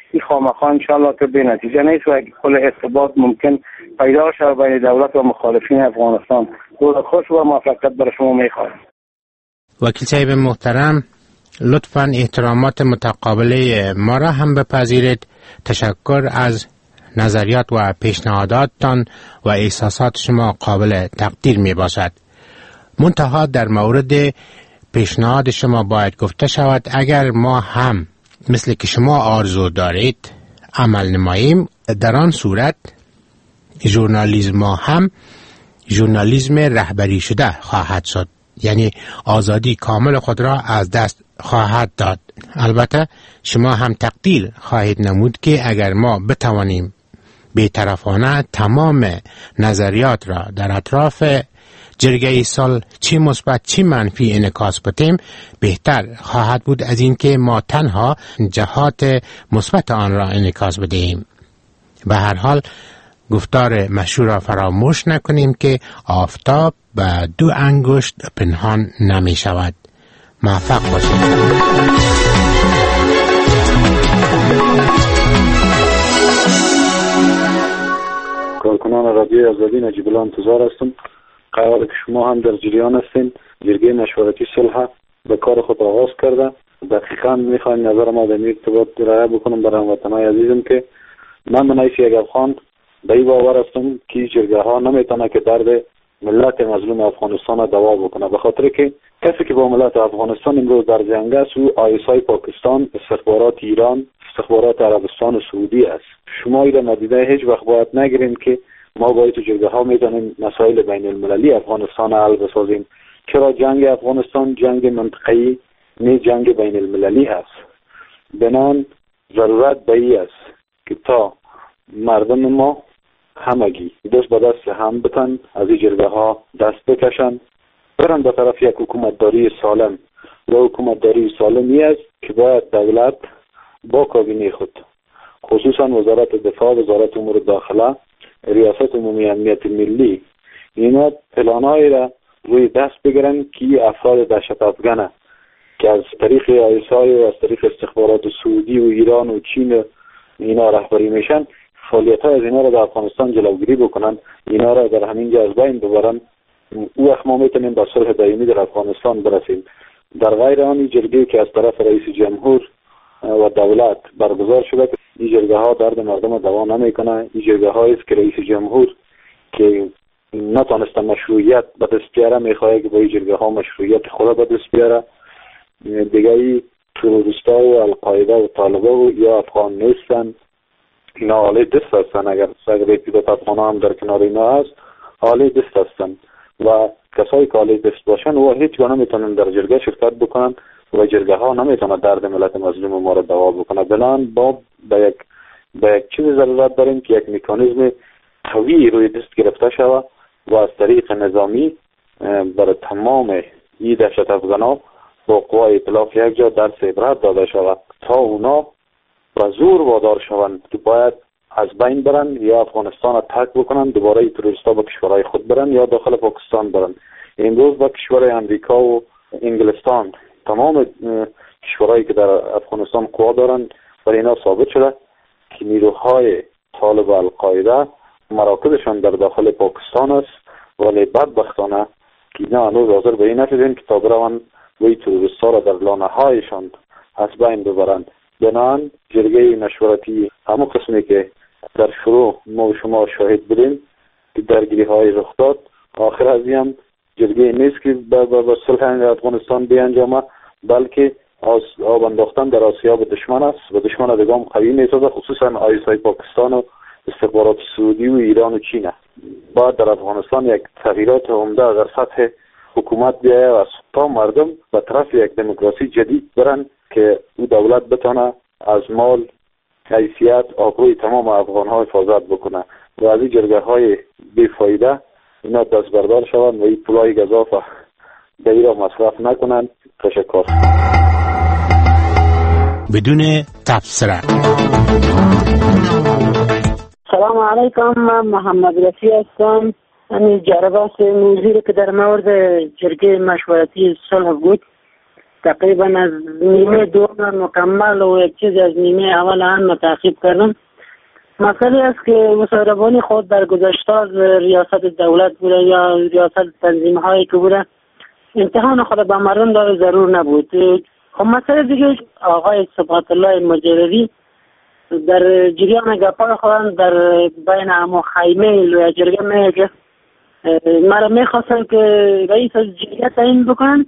این خامخا انشاءالله که به نتیجه نیست و کل ارتباط ممکن پیدا شود بین دولت و مخالفین افغانستان. روز خوش و موفقیت برای شما میخواهم. وکیل صاحب محترم، لطفاً احترامات متقابله ما را هم بپذیرید. تشکر از نظریات و پیشنهاداتتان و احساسات شما قابل تقدیر می باشد. منتها در مورد پیشنهاد شما باید گفته شود اگر ما هم مثل که شما آرزو دارید عمل نماییم، در آن صورت ژورنالیسم ما هم ژورنالیسم رهبری شده خواهد شد، یعنی آزادی کامل خود را از دست خواهد داد. البته شما هم تقدیر خواهید نمود که اگر ما بتوانیم بی‌طرفانه تمام نظریات را در اطراف جرگه سال چی مثبت چی منفی انعکاس بدیم، بهتر خواهد بود از این که ما تنها جهات مثبت آن را انعکاس بدهیم. به هر حال گفتار مشهور را فراموش نکنیم که آفتاب به دو انگشت پنهان نمی شود. موفق باشید. کارکنان رادیوی آزادی نجیب الله انتظار هستم. قراره که شما هم در جریان هستین. جرگه مشورتی صلح به کار خود آغاز کرده. دقیقاً میخوایم نظر ما در این ارتباط رعایت بکنم برای هموطنان عزیزم که من من ایش یک افغان به این باور هستم که جرگه ها نمیتونه که درد ملت مظلوم افغانستان دوا بکنه، به خاطر که کسی که با ملت افغانستان امروز در جنگ است او آی اس آی پاکستان، استخبارات ایران، استخبارات عربستان و سعودی است. شما این ندیده هیچ وقت باید نگیریم که ما باید تو جرگه ها میتونیم مسائل بین المللی افغانستان حل بسازیم. چرا جنگ افغانستان جنگ منطقه‌ای نه جنگ بین المللی است. بنان ضرورت به این است که تا مردم ما همگی دست به دست هم بتن از این جرگه ها دست بکشن، برن به طرف یک حکومتداری سالم. و حکومتداری سالمی است که باید دولت با کابینه خود، خصوصا وزارت دفاع، وزارت امور داخله، ریاست عمومی امنیت ملی، اینا پلانایی را روی دست بگیرن که افراد دهشت افغانه که از طریق آی اس آی و از طریق استخبارات سعودی و ایران و چین اینا رهبری میشن، فعالیت های از اینا را در افغانستان جلوگیری بکنن، اینا را در همین جا از بین ببرن. او وقت ما میتونیم به صلح دائمی در افغانستان برسیم. در غیر آن جرگه که از طرف رئیس جمهور و دولت برگزار شده که این جرگه ها درد مردم دوا نمیکنه. این جرگه هایی است که رئیس جمهور که نتونسته مشروعیت به دست بیاره میخواه که با این جرگه ها مشروعیت خود به دست بیاره. دیگه ای تروریستا و القاعده و طالبا و یا افغان نیستن، اینا حالی دست هستن. اگر اگر ابتدات افغان هم در کنار اینا هست حالی دست هستن و کسایی که حالی دست باشن و هیچ گاه نمیتونن در جرگه شرکت بکنن و جرگه ها نمیتونه درد ملت مظلوم ما را دوا بکنه. بنان با به یک به یک چیز ضرورت داریم که یک مکانیزم قوی روی دست گرفته شود و از طریق نظامی برای تمام این دهشت افغانا با قوای ائتلاف یک جا درس عبرت داده شود تا اونا و زور وادار شوند که باید از بین برن یا افغانستان را ترک بکنن، دوباره این تروریستا به کشورهای خود برن یا داخل پاکستان برن. امروز با کشورهای امریکا و انگلستان، تمام کشورهایی که در افغانستان قوا دارن، برای اینا ثابت شده که نیروهای طالب و القاعده مراکزشان در داخل پاکستان است، ولی بدبختانه که اینا هنوز حاضر به این نشدن که تا برون و این تروریستا را در لانه هایشان از بین ببرند. بنان جرگه مشورتی همون قسمی که در شروع ما و شما شاهد بودیم که درگیری های رخ داد، آخر از این جرگه نیست که به صلح افغانستان بیانجامه، بلکه آب انداختن در آسیاب دشمن است و دشمن دگام قوی میسازه، خصوصا آی اس آی پاکستان و استخبارات سعودی و ایران و چین. باید در افغانستان یک تغییرات عمده در سطح حکومت بیایه و تا مردم به طرف یک دموکراسی جدید برن که او دولت بتانه از مال، حیثیت، آبروی تمام افغان ها حفاظت بکنه و از این جرگه های بیفایده اینا دست بردار شوند و این پولای گزاف به ایرا مصرف نکنند. تشکر. بدون تبصره. سلام علیکم، من محمد رفیع هستم. این جرباس موضوعی که در مورد جرگه مشورتی صلح بود تقریبا از نیمه دوم مکمل و یک چیز از نیمه اول هم تعقیب کردم. مسئله است که مصاحبانی خود در گذشته از ریاست دولت بوده یا ریاست تنظیم هایی که بوده امتحان خود به مردم داره ضرور نبود. خب مسئله دیگه آقای صبحت الله مجردی در جریان گپای خودم در بین همو خیمه لوی جرگه میگه مرا میخواستن که رئیس از جرگه تعیین بکنن،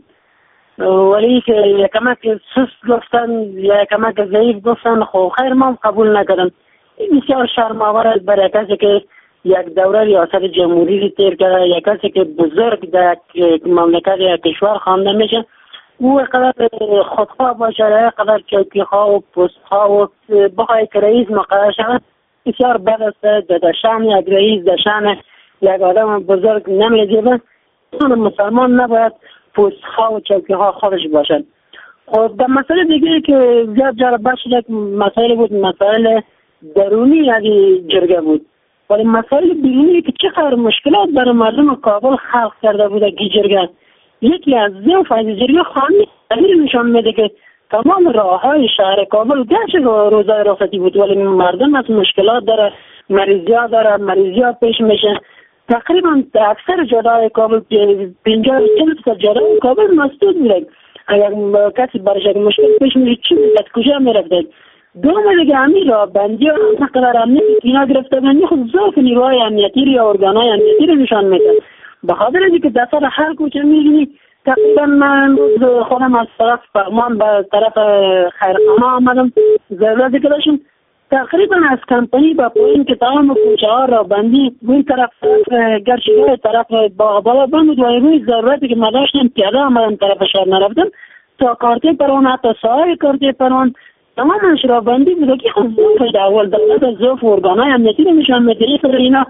ولی که یکمک سست گفتن یا یکمک ضعیف گفتن. خب خیر ما قبول نکردم. بسیار شرم‌آور است برای کسی که یک دوره ریاست جمهوری رو تیر کرده، یک کسی که بزرگ در یک مملکت یا کشور خوانده میشه، او قدر خودخواه باشه، قدر چوکی‌ها و پست‌ها و بخواه که رئیس مقرر شود بسیار بد است. در شأن یک رئیس، در شأن یک آدم بزرگ نمی‌زیبه. مسلمان نباید پست‌ها و چوکی‌ها خودش باشد. خب در مسئله دیگه که زیاد جالب شد یک مسئله بود، مسئله درونی از جرگه بود، ولی مسائل بیرونی که چقدر مشکلات برای مردم کابل خلق کرده بود کی جرگه. یکی از ضعف از جرگه خانه دلیل نشان میده که تمام راههای شهر کابل گرچه روزای رخصتی بود ولی مردم از مشکلات داره، مریضیات داره، مریضیات پیش میشه. تقریبا اکثر جاده‌های کابل پنجاه تا جاده کابل مسدود بوده. اگر کسی برش مشکل پیش میشه چی میشه، کجا میرفته؟ دوم دیگه همین را بندی ها قدر امنیتی اینا گرفته بندی خود ضعف نیروهای امنیتی یا ارگانهای امنیتی رو نشان میده. به خاطر اینکه در سر هر کوچه میبینی تقریبا من خودم از طرف فرمان به طرف خیرخانه آمدم ضرورتی که داشتم تقریبا از کمپانی با پایین که تمام کوچه ها را بندی این طرف گرچه طرف بالا بند بود و روی ضرورتی که ما داشتم پیاده آمدم طرف شهر نرفتم تا کارتی پرون حتی ساهای کارتی پرون تمام شرابندی بوده که خود ضعف اول دولت از ضعف ارگانهای امنیتی رو نشان میده. اینا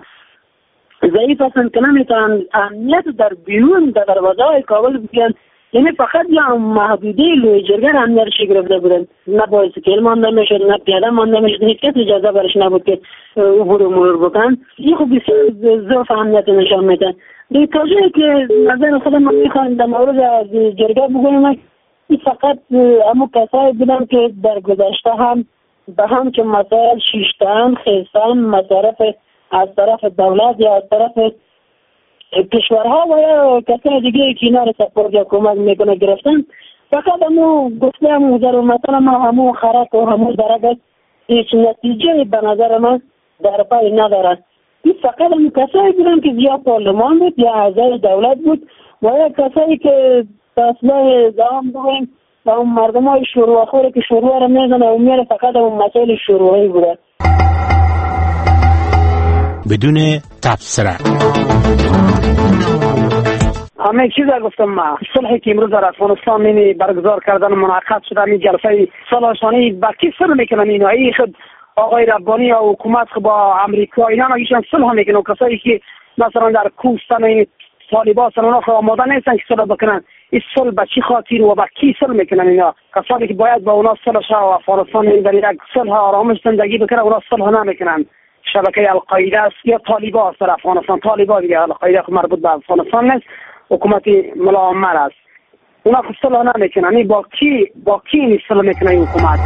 ضعیف هستند که نمیتونن امنیت در بیرون در دروازه‌های کابل بگیرن، یعنی فقط یا محدوده لوی جرگه امنیتش گرفته بودن، نه بایسکل مانده میشد نه پیاده مانده میشد، هیچ کس اجازه برش نبود که عبور و مرور بکن. این خب بسیار ضعف امنیت نشان میده. دیگه توجیهی که نظر خودم من میخوام در مورد جرگه بگم این فقط همون کسایی بودن که در گذشته هم به هم که مسائل شیشتن خیستن مصارف از طرف دولت یا از طرف کشورها و یا کسای دیگه که اینا رو سپورت یا کمک میکنه گرفتن، فقط همون گفته همون ضرور مثلا ما همون خرک و همون درک هیچ نتیجه به نظر من در پای ندارد. این فقط همون کسایی بودن که زیاد پارلمان بود یا اعضای دولت بود و یا کسایی که اصلا دام بگویم و اون مردم های شروع خوره که شروع رو میزنه و میره فقط اون مسائل شروعی بوده بدون تبصره. همه چیز رو گفتم ما صلحی که امروز در افغانستان نمی برگزار کردن منعقد شده این جلسه صلح‌شانی با کی صلح میکنن؟ اینا ای خود آقای ربانی یا حکومت با امریکا اینا نگیشن صلح میکنن. کسایی که مثلا در کوهستان این طالبان هستن اونا خود آماده نیستن که صلح بکنن. این صلح به چی خاطر و با کی صلح میکنن؟ اینا کسانی که باید با اونا صلح شه و افغانستان در یک صلح آرامش زندگی بکنه اونا صلح نمیکنن. شبکه القاعده است یا طالبان است در افغانستان. طالبان دیگه القاعده مربوط به افغانستان نیست، حکومت ملا عمر است. اونا خود صلح نمیکنن. این با کی با کی صلح میکنه این حکومت؟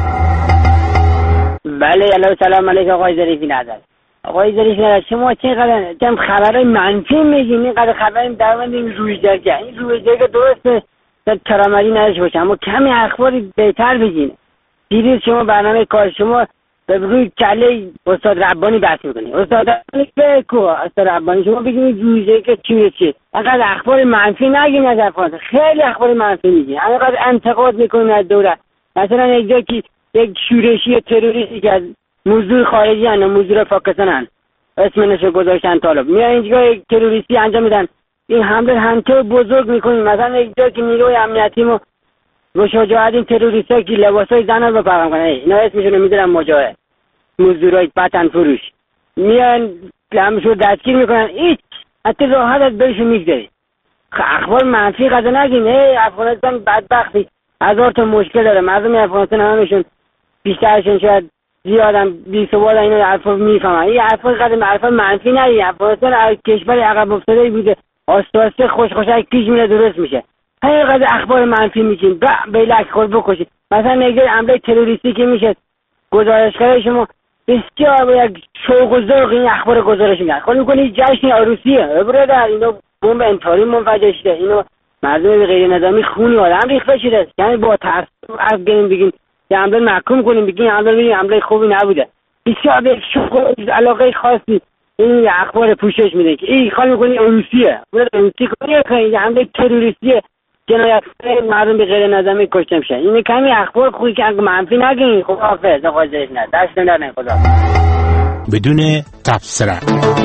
بله الو سلام علیکم آقای ظریفی نظر. آقای ظریفی نظر شما چقدر کم خبرای منفی میگین؟ اینقدر خبر در مورد این روی جرگه این روی جرگه درسته در ترامری نداشته باشه اما کمی اخباری بهتر بگین. دیروز شما برنامه کار شما به روی کله استاد ربانی بحث میکنی. استاد ربانی به کو استاد ربانی شما بگید روی جرگه چیه چیه؟ اینقدر اخبار منفی نگین از افغانستان. خیلی اخبار منفی میگین. اینقدر انتقاد میکنین از دولت. مثلا یک جا که یک شورشی تروریستی که از موضوع خارجی هن و موضوع پاکستان هن اسمنشو گذاشتن طالب میان اینجا یک تروریستی انجام میدن. این حمله همطور بزرگ میکنیم. مثلا یک جا که نیروی امنیتی ما با شجاعت این تروریست ها که لباس های زن رو بپرم کنن اینا اسمشون رو میدارن مجاهد موضوع های بطن فروش میان همشون دستگیر میکنن. هیچ حتی راحت از بهشون میگذاری. اخبار منفی قضا نگین. افغانستان بدبختی هزار تا مشکل داره. مردم افغانستان همشون بیشترشون شاید زیادم بی ثبات اینو حرفا میفهمن. این حرفا قدم حرفا منفی نگین. افغانستان کشور عقب افتاده بوده آسته آسته خوش خوشک پیش میره درست میشه. اینقدر اخبار منفی میگین بلک خود بکشید. مثلا میگه حمله تروریستی که میشه گزارشگر شما بسیار با یک شوق و ذوق این اخبار گزارش میدن. خود میکنی جشن عروسیه برادر، اینو بمب انتحاری منفجر شده، اینو مردم غیر نظامی خونی آدم ریخته شده. یعنی با ترس از گیم بگین یه حمله محکوم کنیم، بگین حمله حمله خوبی نبوده. بسیار به شوق و علاقه خاصی این اخبار پوشش میده که این خالی میکنی عروسیه برادر، عروسی کنی که حمله تروریستیه، جنایت مردم به غیر نظامی کشته میشه. این کمی اخبار خوبی که منفی نگین. خداحافظ آقای ظریف نه دست نمیدن. خدا بدون تبصره.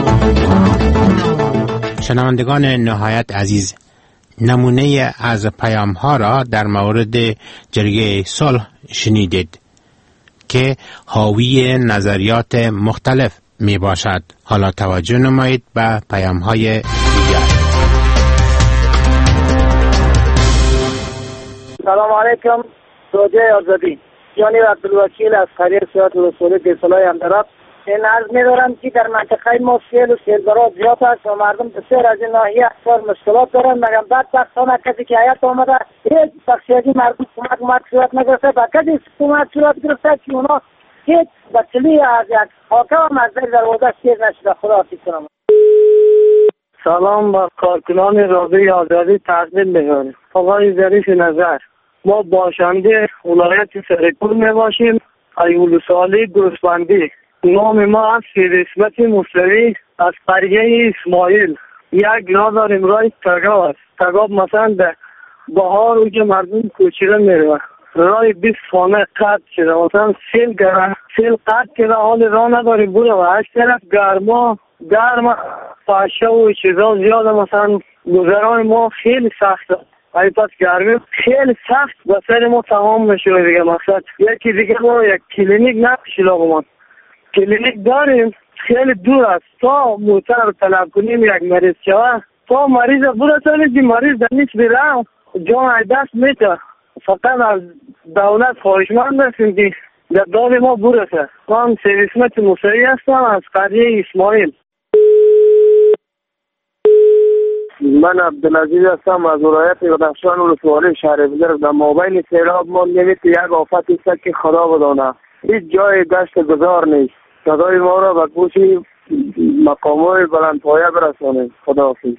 شنوندگان نهایت عزیز، نمونه از پیام ها را در مورد جرگه صلح شنیدید که حاوی نظریات مختلف می باشد. حالا توجه نمایید به پیام های دیگر. سلام علیکم. توجه آزادی یعنی عبدالوکیل از قریه سیاحت و رسولی دیسالای اندراب. این عرض می‌دارم که در منطقه ما سیل و سیلگرها زیاد است و مردم بسیار از این ناحیه اکثر مشکلات دارن، مگر بدبختانه کسی که حیات آمده هیچ بخشیدی مردم کمک کمک صورت نگرفته، با کسی کمک صورت گرفته که اونا هیچ بچلی از یک خاکه و مزدر دروازه سیر نشده. خدا حافظ کنم. سلام با کارکنان رادیوی آزادی تقدیم می‌کنم. آقای ظریف نظر، ما باشنده ولایت سرپور میباشیم. ایولوسالی گوسفندی. نام ما از اسمت مصری از قریه اسماعیل. یک راه داریم راه تگاب است. تگاب مثلا در بهار اوج مردم کوچیده میره، راه بیست خانه قطع شده، مثلا سیل گره سیل قطع شده، حال راه نداریم بوده و هشت طرف گرما گرم پاشه و چیزا زیاده. مثلا گذران ما خیلی سخته، ای پس گرمی خیلی سخت و سر ما تمام میشه دیگه. مقصد یکی دیگه ما یک کلینیک نپیشیلا ما کلینیک داریم خیلی دور است، تا موتر رو طلب کنیم یک مریض شوه تا مریض برسانید که مریض در نیست بیره جان دست میته. فقط از دولت خواهشمند هستیم که در داد ما برسه. من سیویسمت مصری هستم از قریه اسماعیل. من عبدالعزیز هستم از ولایت بدخشان ولسوالی شهر بزرگ. در مابین سیلاب ما نمید یک آفت است که خدا بدانه هیچ جای دشت گذار نیست. صدای ما را به گوش مقامات بلندپایه برسانید. خداحافظ.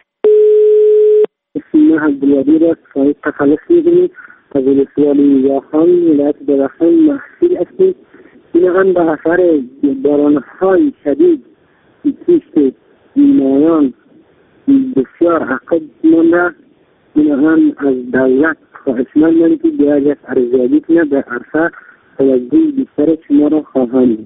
اسم عبدالعزیز است. خواهی تخلص می‌کنید از ولسوالی یاخان ولایت بدخشان محصول هستید. این هم به اثر باران‌های شدید کشت بیماران بسیار عقب مانده. این هم از دولت خواهشمندم که بیاید ارزیابی کنه به عرصه توجه بیشتر شما را خواهند.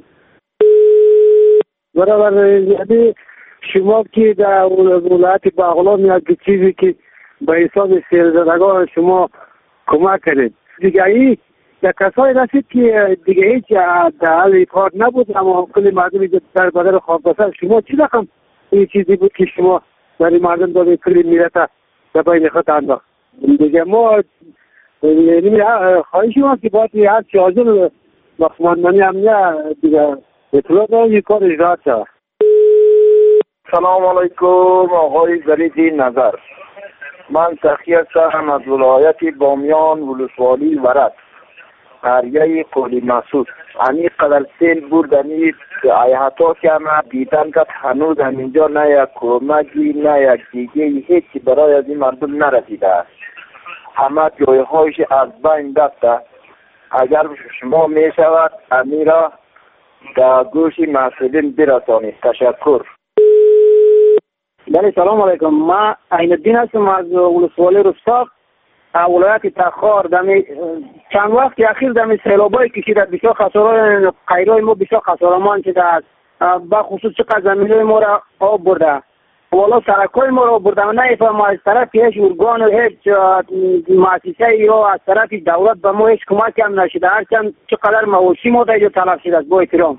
برابر زیادی شما که در ولایت بغلان یک چیزی که به حساب سیلزدگان شما کمک کنید دیگه، ای یک کسایی رسید که دیگه هیچ در حال کار نبود، اما کلی مردمی در بدر خواب بسر شما چی رقم این چیزی بود که شما برای مردم دارید کلی میرتا در بین خود انداخت دیگه. ما خواهی شما که باید هر چی حاضر مخماندنی امنیه دیگه اطلاع دارم یک کار اجرات شد. سلام علیکم آقای ظریف نظر. من سخی هستم از ولایت بامیان ولسوالی ورد قریه قلی مسعود. همی قدر سیل بود همی حتی که همه دیدن که هنوز همینجا نه یک کمکی نه یک دیگه هیچی برای از این مردم نرسیده است. همه جای هایش از بین رفته. اگر شما می شود همی را در گوش مسئولین برسانید. تشکر. بله سلام علیکم. ما عین الدین هستم از ولسوالی رستاق ولایت تخار. دمی چند وقت اخیر دمی سیلابای کشیده بسیار خسارای غیرای ما بسیار خسارمان شده است. با خصوص چقدر زمینای ما را آب برده، والا سرکای ما را برده. نه ما از طرف هیچ ارگان و هیچ مؤسسه یا از طرف دولت به ما هیچ کمک هم نشده، هرچند چقدر مواشی ما در اینجا تلف شده است. با احترام.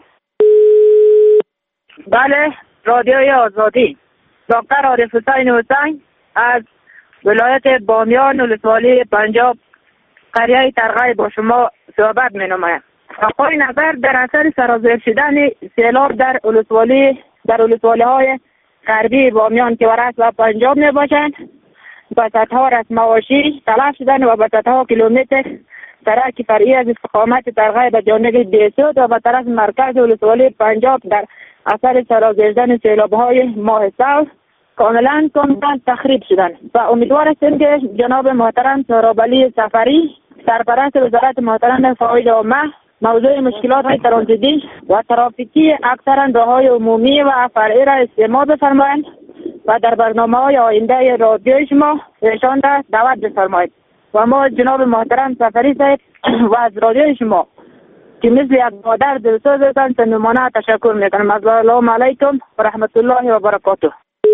بله رادیوی آزادی، دکتر عارف حسین حسین از ولایت بامیان ولسوالی پنجاب قریه ترغی با شما صحبت می نمایم. آقای نظر در اثر سرازیر شدن سیلاب در ولسوالی در ولسوالی های غربی بامیان که ورس و پنجاب می باشند، به صدها رسمواشی تلف شدن و به صدها کیلومتر سرک فرعی از استقامت ترغای به جانب دیسود و به طرف مرکز ولسوالی پنجاب در اثر سرازیردن سیلاب‌های ماه سال کاملا کاملا تخریب شدن و امیدوار هستیم که جناب محترم سهراب علی سفری سرپرست وزارت محترم فضای عامه موضوع مشکلات ترانزیتی و ترافیکی اکثرا راههای عمومی و فرعی را استعمال بفرمایند و در برنامه‌های آینده رادیوی شما ایشان را دعوت بفرمایید و ما جناب محترم سفری صاحب و از رادیوی شما که مثل یک مادر دلسوزتان صمیمانه تشکر میکنم. السلام علیکم و رحمت الله و برکاته.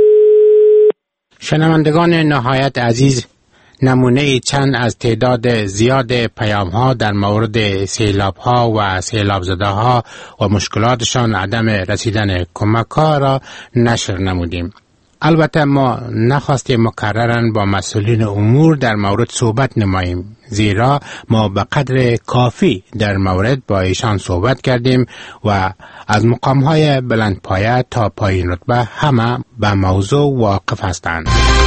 شنوندگان نهایت عزیز، نمونه چند از تعداد زیاد پیام ها در مورد سیلاب ها و سیلاب زده ها و مشکلاتشان عدم رسیدن کمک ها را نشر نمودیم. البته ما نخواستیم مکرراً با مسئولین امور در مورد صحبت نماییم، زیرا ما به قدر کافی در مورد با ایشان صحبت کردیم و از مقام‌های بلند پایه تا پایین رتبه همه به موضوع واقف هستند.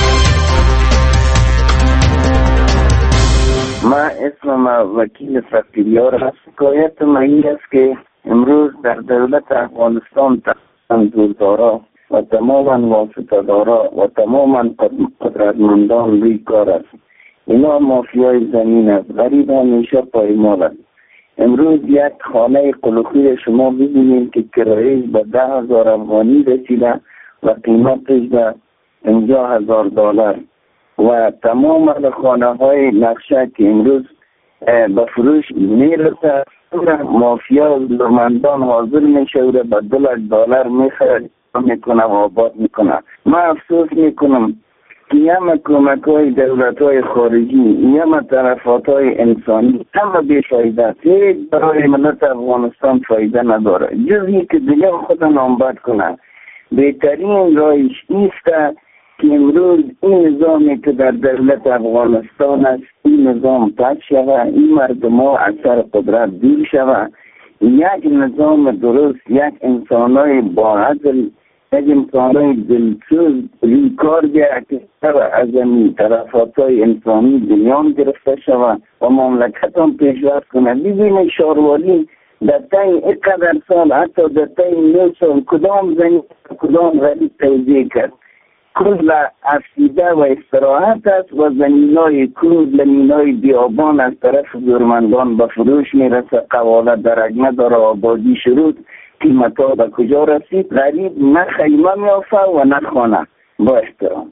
ما اسمم وکیل فقیریار هست. شکایت ما این است که امروز در دولت افغانستان تنظیم‌دارا و تماما واسطه‌دارا و تماما قدرتمندان روی کار است. اینا مافیای زمین است. غریب همیشه پایمال است. امروز یک خانه قلوخی شما ببینید که کرایه به ده هزار افغانی رسیده و قیمتش به پنجاه هزار دلار و تمام خانه های نقشه که امروز به فروش میرسه مافیا زورمندان حاضر میشه و به دو لک دلار میخرد میکنه و آباد میکنه. من افسوس میکنم که یه کمک های دولت های خارجی یه طرفات های انسانی همه بیفایده، هیچ برای ملت افغانستان فایده نداره جزی که دیگه خود نامبد کنه. بهترین رایش ایسته که امروز این نظامی که در دولت افغانستان است این نظام پس شود، این مردم ها از سر قدرت دور شود، یک نظام درست، یک انسانای با عدل، یک انسانای دلسوز روی کار بیاید که از این طرفات های انسانی دنیام گرفته شود و مملکت هم پیشرفت کنه. ببینید شاروالی در تای اینقدر سال حتی در تای نو سال کدام زنی کدام غریب توضیح کرد. کل افسیده و استراحت است و زمینای کود زمینای بیابان از طرف زورمندان به فروش میرسه. قوالت درک نداره، آبادی شروع، قیمت ها به کجا رسید؟ غریب نه خیمه میافه و نه خانه. با احترام.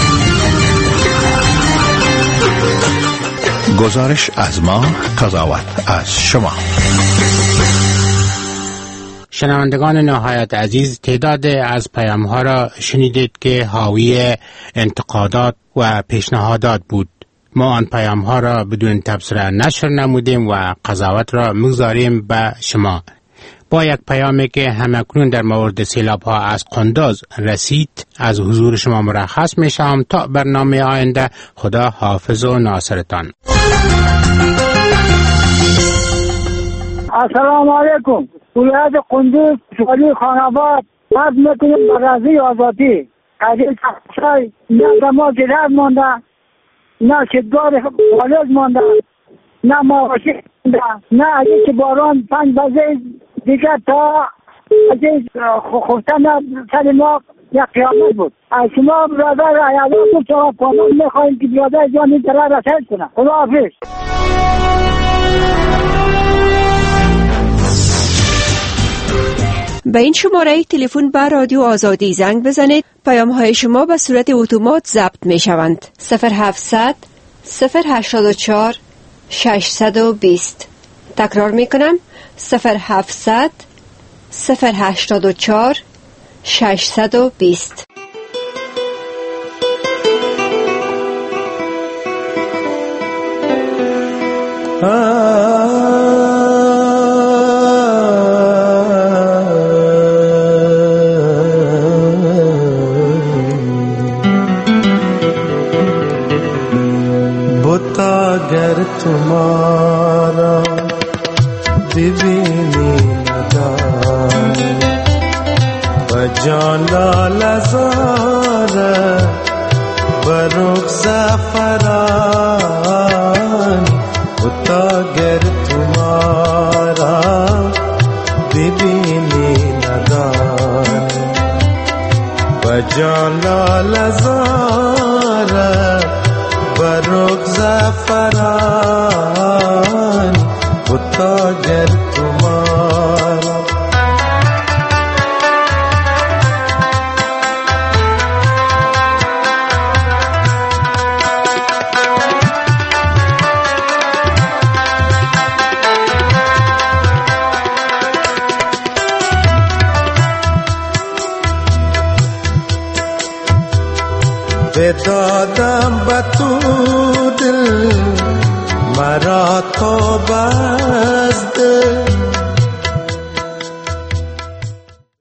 گزارش از ما، قضاوت از شما. شنوندگان نهایت عزیز، تعداد از پیام ها را شنیدید که حاوی انتقادات و پیشنهادات بود. ما آن پیام ها را بدون تبصره نشر نمودیم و قضاوت را میگذاریم به شما. با یک پیامی که همکنون در مورد سیلاب ها از قندوز رسید از حضور شما مرخص می شوم تا برنامه آینده. خدا حافظ و ناصرتان. السلام علیکم. ولایت قندوز شوالی خاناباد باز میکنیم به رازی آزادی. قدیل تخشای نه دما گرد مانده، نه شدگار والد مانده، نه ماوشی مانده، نه اگه که باران پنج بزه دیگه تا اگه خوفتن سر ما یک قیامت بود. از شما برادر ایالاتو شما کامل میخواییم که برادر جان این طرح رسل کنه. خدا حافظ. به این شماره تلفن به رادیو آزادی زنگ بزنید. پیام های شما به صورت اتومات ضبط می شوند. صفر هفتصد صفر هشتاد و چهار ششصد و بیست. تکرار می کنم. صفر هفتصد صفر هشتاد و چهار ششصد و بیست. अगर तुम्हारा दिवीनी नदार बजान लाल जार برخ زفران بتا گر تمہارا ببینی ندان بجان لال زارت برخ زفران بتا گر تمہارا بدادم به تو دل مرا تو بست